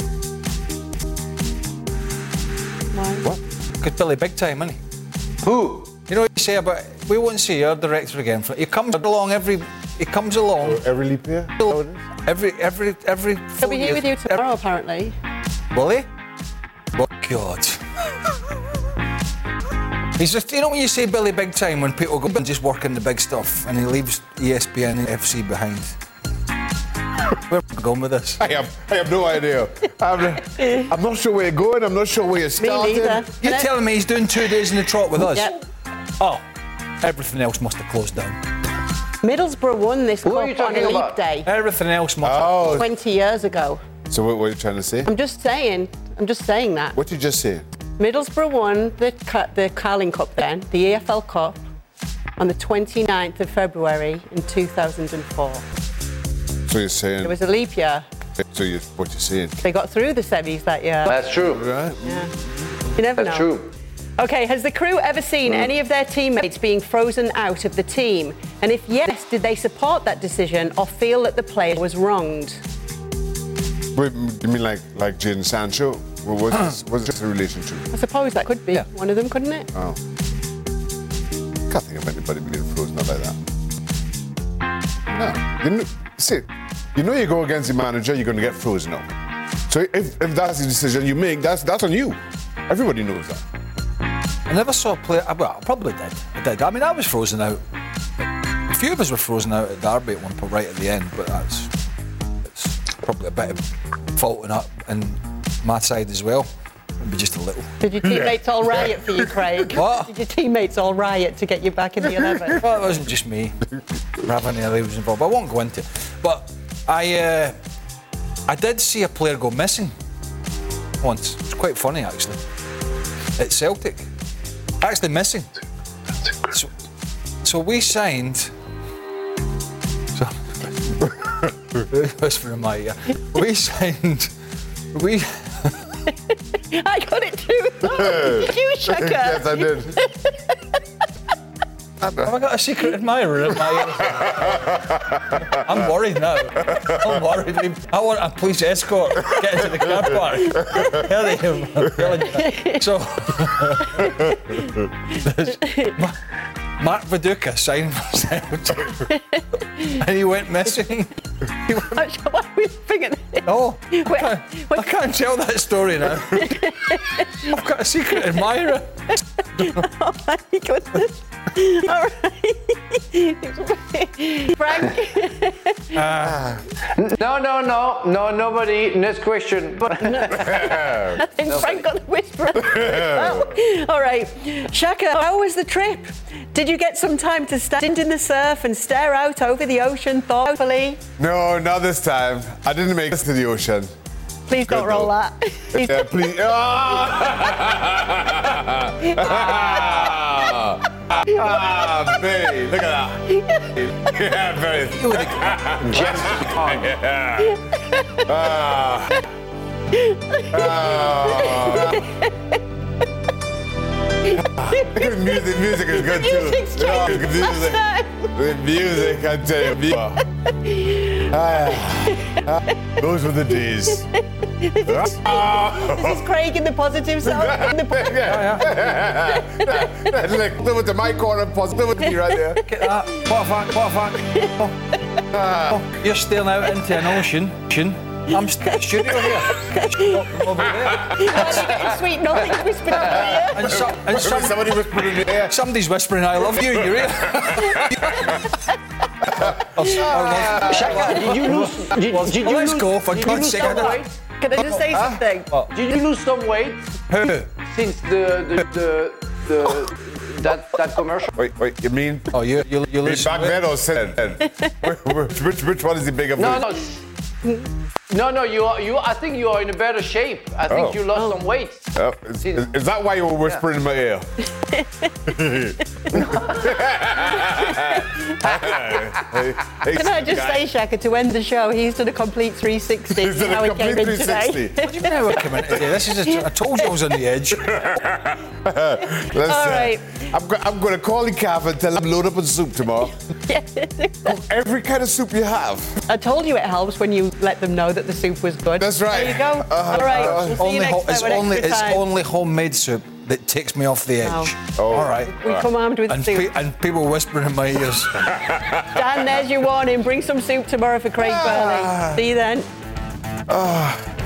S3: What? Because Billy Big Time, isn't he?
S2: Who?
S3: You know what you say about we won't see our director again. For, he comes along every. He comes along
S4: every leap year.
S3: Every every every.
S1: He'll be here with you tomorrow, apparently.
S3: Will he? Oh God. He's just, you know when you say Billy Big Time, when people go and just work in the big stuff, and he leaves E S P N and F C behind. Where are we going with this?
S4: I have, I have no idea. I'm, I'm not sure where you're going. I'm not sure where you're starting.
S1: Me neither.
S3: You're
S1: Can
S3: telling I... me he's doing two days in the trot with us?
S1: Yep.
S3: Oh, everything else must have closed down.
S1: Middlesbrough won this
S2: Who are you
S1: cup on a
S2: talking
S1: leap
S2: about?
S1: day
S3: Everything else must
S4: Oh.
S3: have.
S1: twenty years ago.
S4: So what were you trying to say?
S1: I'm just saying. I'm just saying that.
S4: What did you just say?
S1: Middlesbrough won the the Carling Cup then, the E F L Cup, on the twenty-ninth of February in two thousand four.
S4: So you're saying?
S1: It was a leap year.
S4: So you, what you're saying?
S1: They got through the semis that year.
S2: That's true.
S4: Right.
S1: Yeah. You never
S2: That's
S1: know.
S2: true.
S1: Okay, has the crew ever seen any of their teammates being frozen out of the team? And if yes, did they support that decision or feel that the player was wronged?
S4: Wait, you mean like like Jadon Sancho? What was this, what's this a relation to?
S1: I suppose that could be
S3: Yeah.
S1: one of them, couldn't it?
S4: Oh. Can't think of anybody being frozen up like that. No. You know, see, you know you go against the manager, you're going to get frozen up. So if, if that's the decision you make, that's that's on you. Everybody knows that.
S3: I never saw a player. Well, I probably did. I did. I mean, I was frozen out. A few of us were frozen out at Derby at one point, right at the end. But that's. It's, probably a bit of fault in, in my side as well. Maybe just a little.
S1: Did your teammates all riot for you, Craig?
S3: What?
S1: Did your teammates all riot to get you back in the eleven?
S3: Well, it wasn't just me. Ravanielli was involved. I won't go into it. But I, uh, I did see a player go missing once. It's quite funny, actually. At Celtic. Actually missing. So, so we signed... So, whispering in my ear. We signed... We...
S1: I got it too. Did you, Shaka?
S4: Yes, I did.
S3: Have I got a secret admirer in my ear? I'm worried now. I'm worried. I want a police escort to get into the car park. Hurry him. I'm telling you. So, Mark Viduka signed for Celtic. And he went missing. He went...
S1: Why are we thinking?
S3: Oh, I can't, I can't tell that story now. I've got a secret admirer.
S1: Oh my goodness. All right. Frank.
S2: Uh, no, no, no, no, nobody. Next question.
S1: I think Frank got the whisper. Oh. All right. Shaka, how was the trip? Did you get some time to stand in the surf and stare out over the ocean thoughtfully?
S4: No, not this time. I didn't make it to the ocean.
S1: Please don't roll that.
S4: Yeah, please. Oh! Ah, babe, look at that. Yeah, very.
S2: Just
S4: yeah. Ah. Ah. The music, music is good too.
S1: Music's
S4: Yeah,
S1: changed.
S4: music, the music, I tell you. Ah. Ah. Those were the days. Ah.
S1: This is Craig in the positive zone. In the po-
S4: Yeah, yeah. Like, over to my corner, positivity right there.
S3: Get that. What a fact, what a fact. Oh. Oh, you're staring out into an ocean. ocean. I'm st- studio here. Over there.
S1: Sweet nothing whispered over here.
S3: And, so, and some,
S4: somebody whispering in the air.
S3: Somebody's whispering, I love you in your ear.
S2: Shaka, did you lose? Did, did you
S3: Let's
S2: lose,
S3: go, for
S2: did you
S3: God's
S2: lose
S3: sake.
S2: some weight?
S1: Can I just say
S3: Huh?
S1: something?
S3: What?
S2: Did you lose some weight
S3: Who?
S2: since the the the, the that that commercial?
S4: Wait, wait, you mean?
S3: Oh, you you you lose.
S4: Back then or since then? which, which, which one is the bigger?
S2: No, no. No, no, you are, you. I think you are in a better shape. I think
S4: Oh.
S2: you lost
S1: Oh.
S2: some weight.
S4: Oh, is, is, is that why you were whispering in my ear? Hey,
S1: Can I just
S4: guy.
S1: say, Shaka, to end the show, he's done a complete three sixty.
S4: He's done a
S1: how he came
S4: complete
S1: in today.
S4: three sixty.
S3: What do you mean we're coming today? This is a, I told you I was on the edge.
S4: Listen,
S1: All right.
S4: I'm, go- I'm going to call the calf and tell him load up on soup tomorrow. Every kind of soup you have.
S1: I told you it helps when you let them know that the soup was good.
S4: That's right.
S1: There you go.
S4: Uh-huh.
S1: All right. We'll see
S3: only
S1: you next
S3: ho-
S1: time
S3: it's
S1: with
S3: only
S1: extra
S3: it's
S1: time.
S3: only homemade soup that takes me off the edge.
S4: Oh.
S3: All right.
S1: We come armed with
S3: And,
S1: soup.
S3: pe- and people whispering in my ears.
S1: Dan, there's your warning. Bring some soup tomorrow for Craig Burley. See you then.
S4: Ah.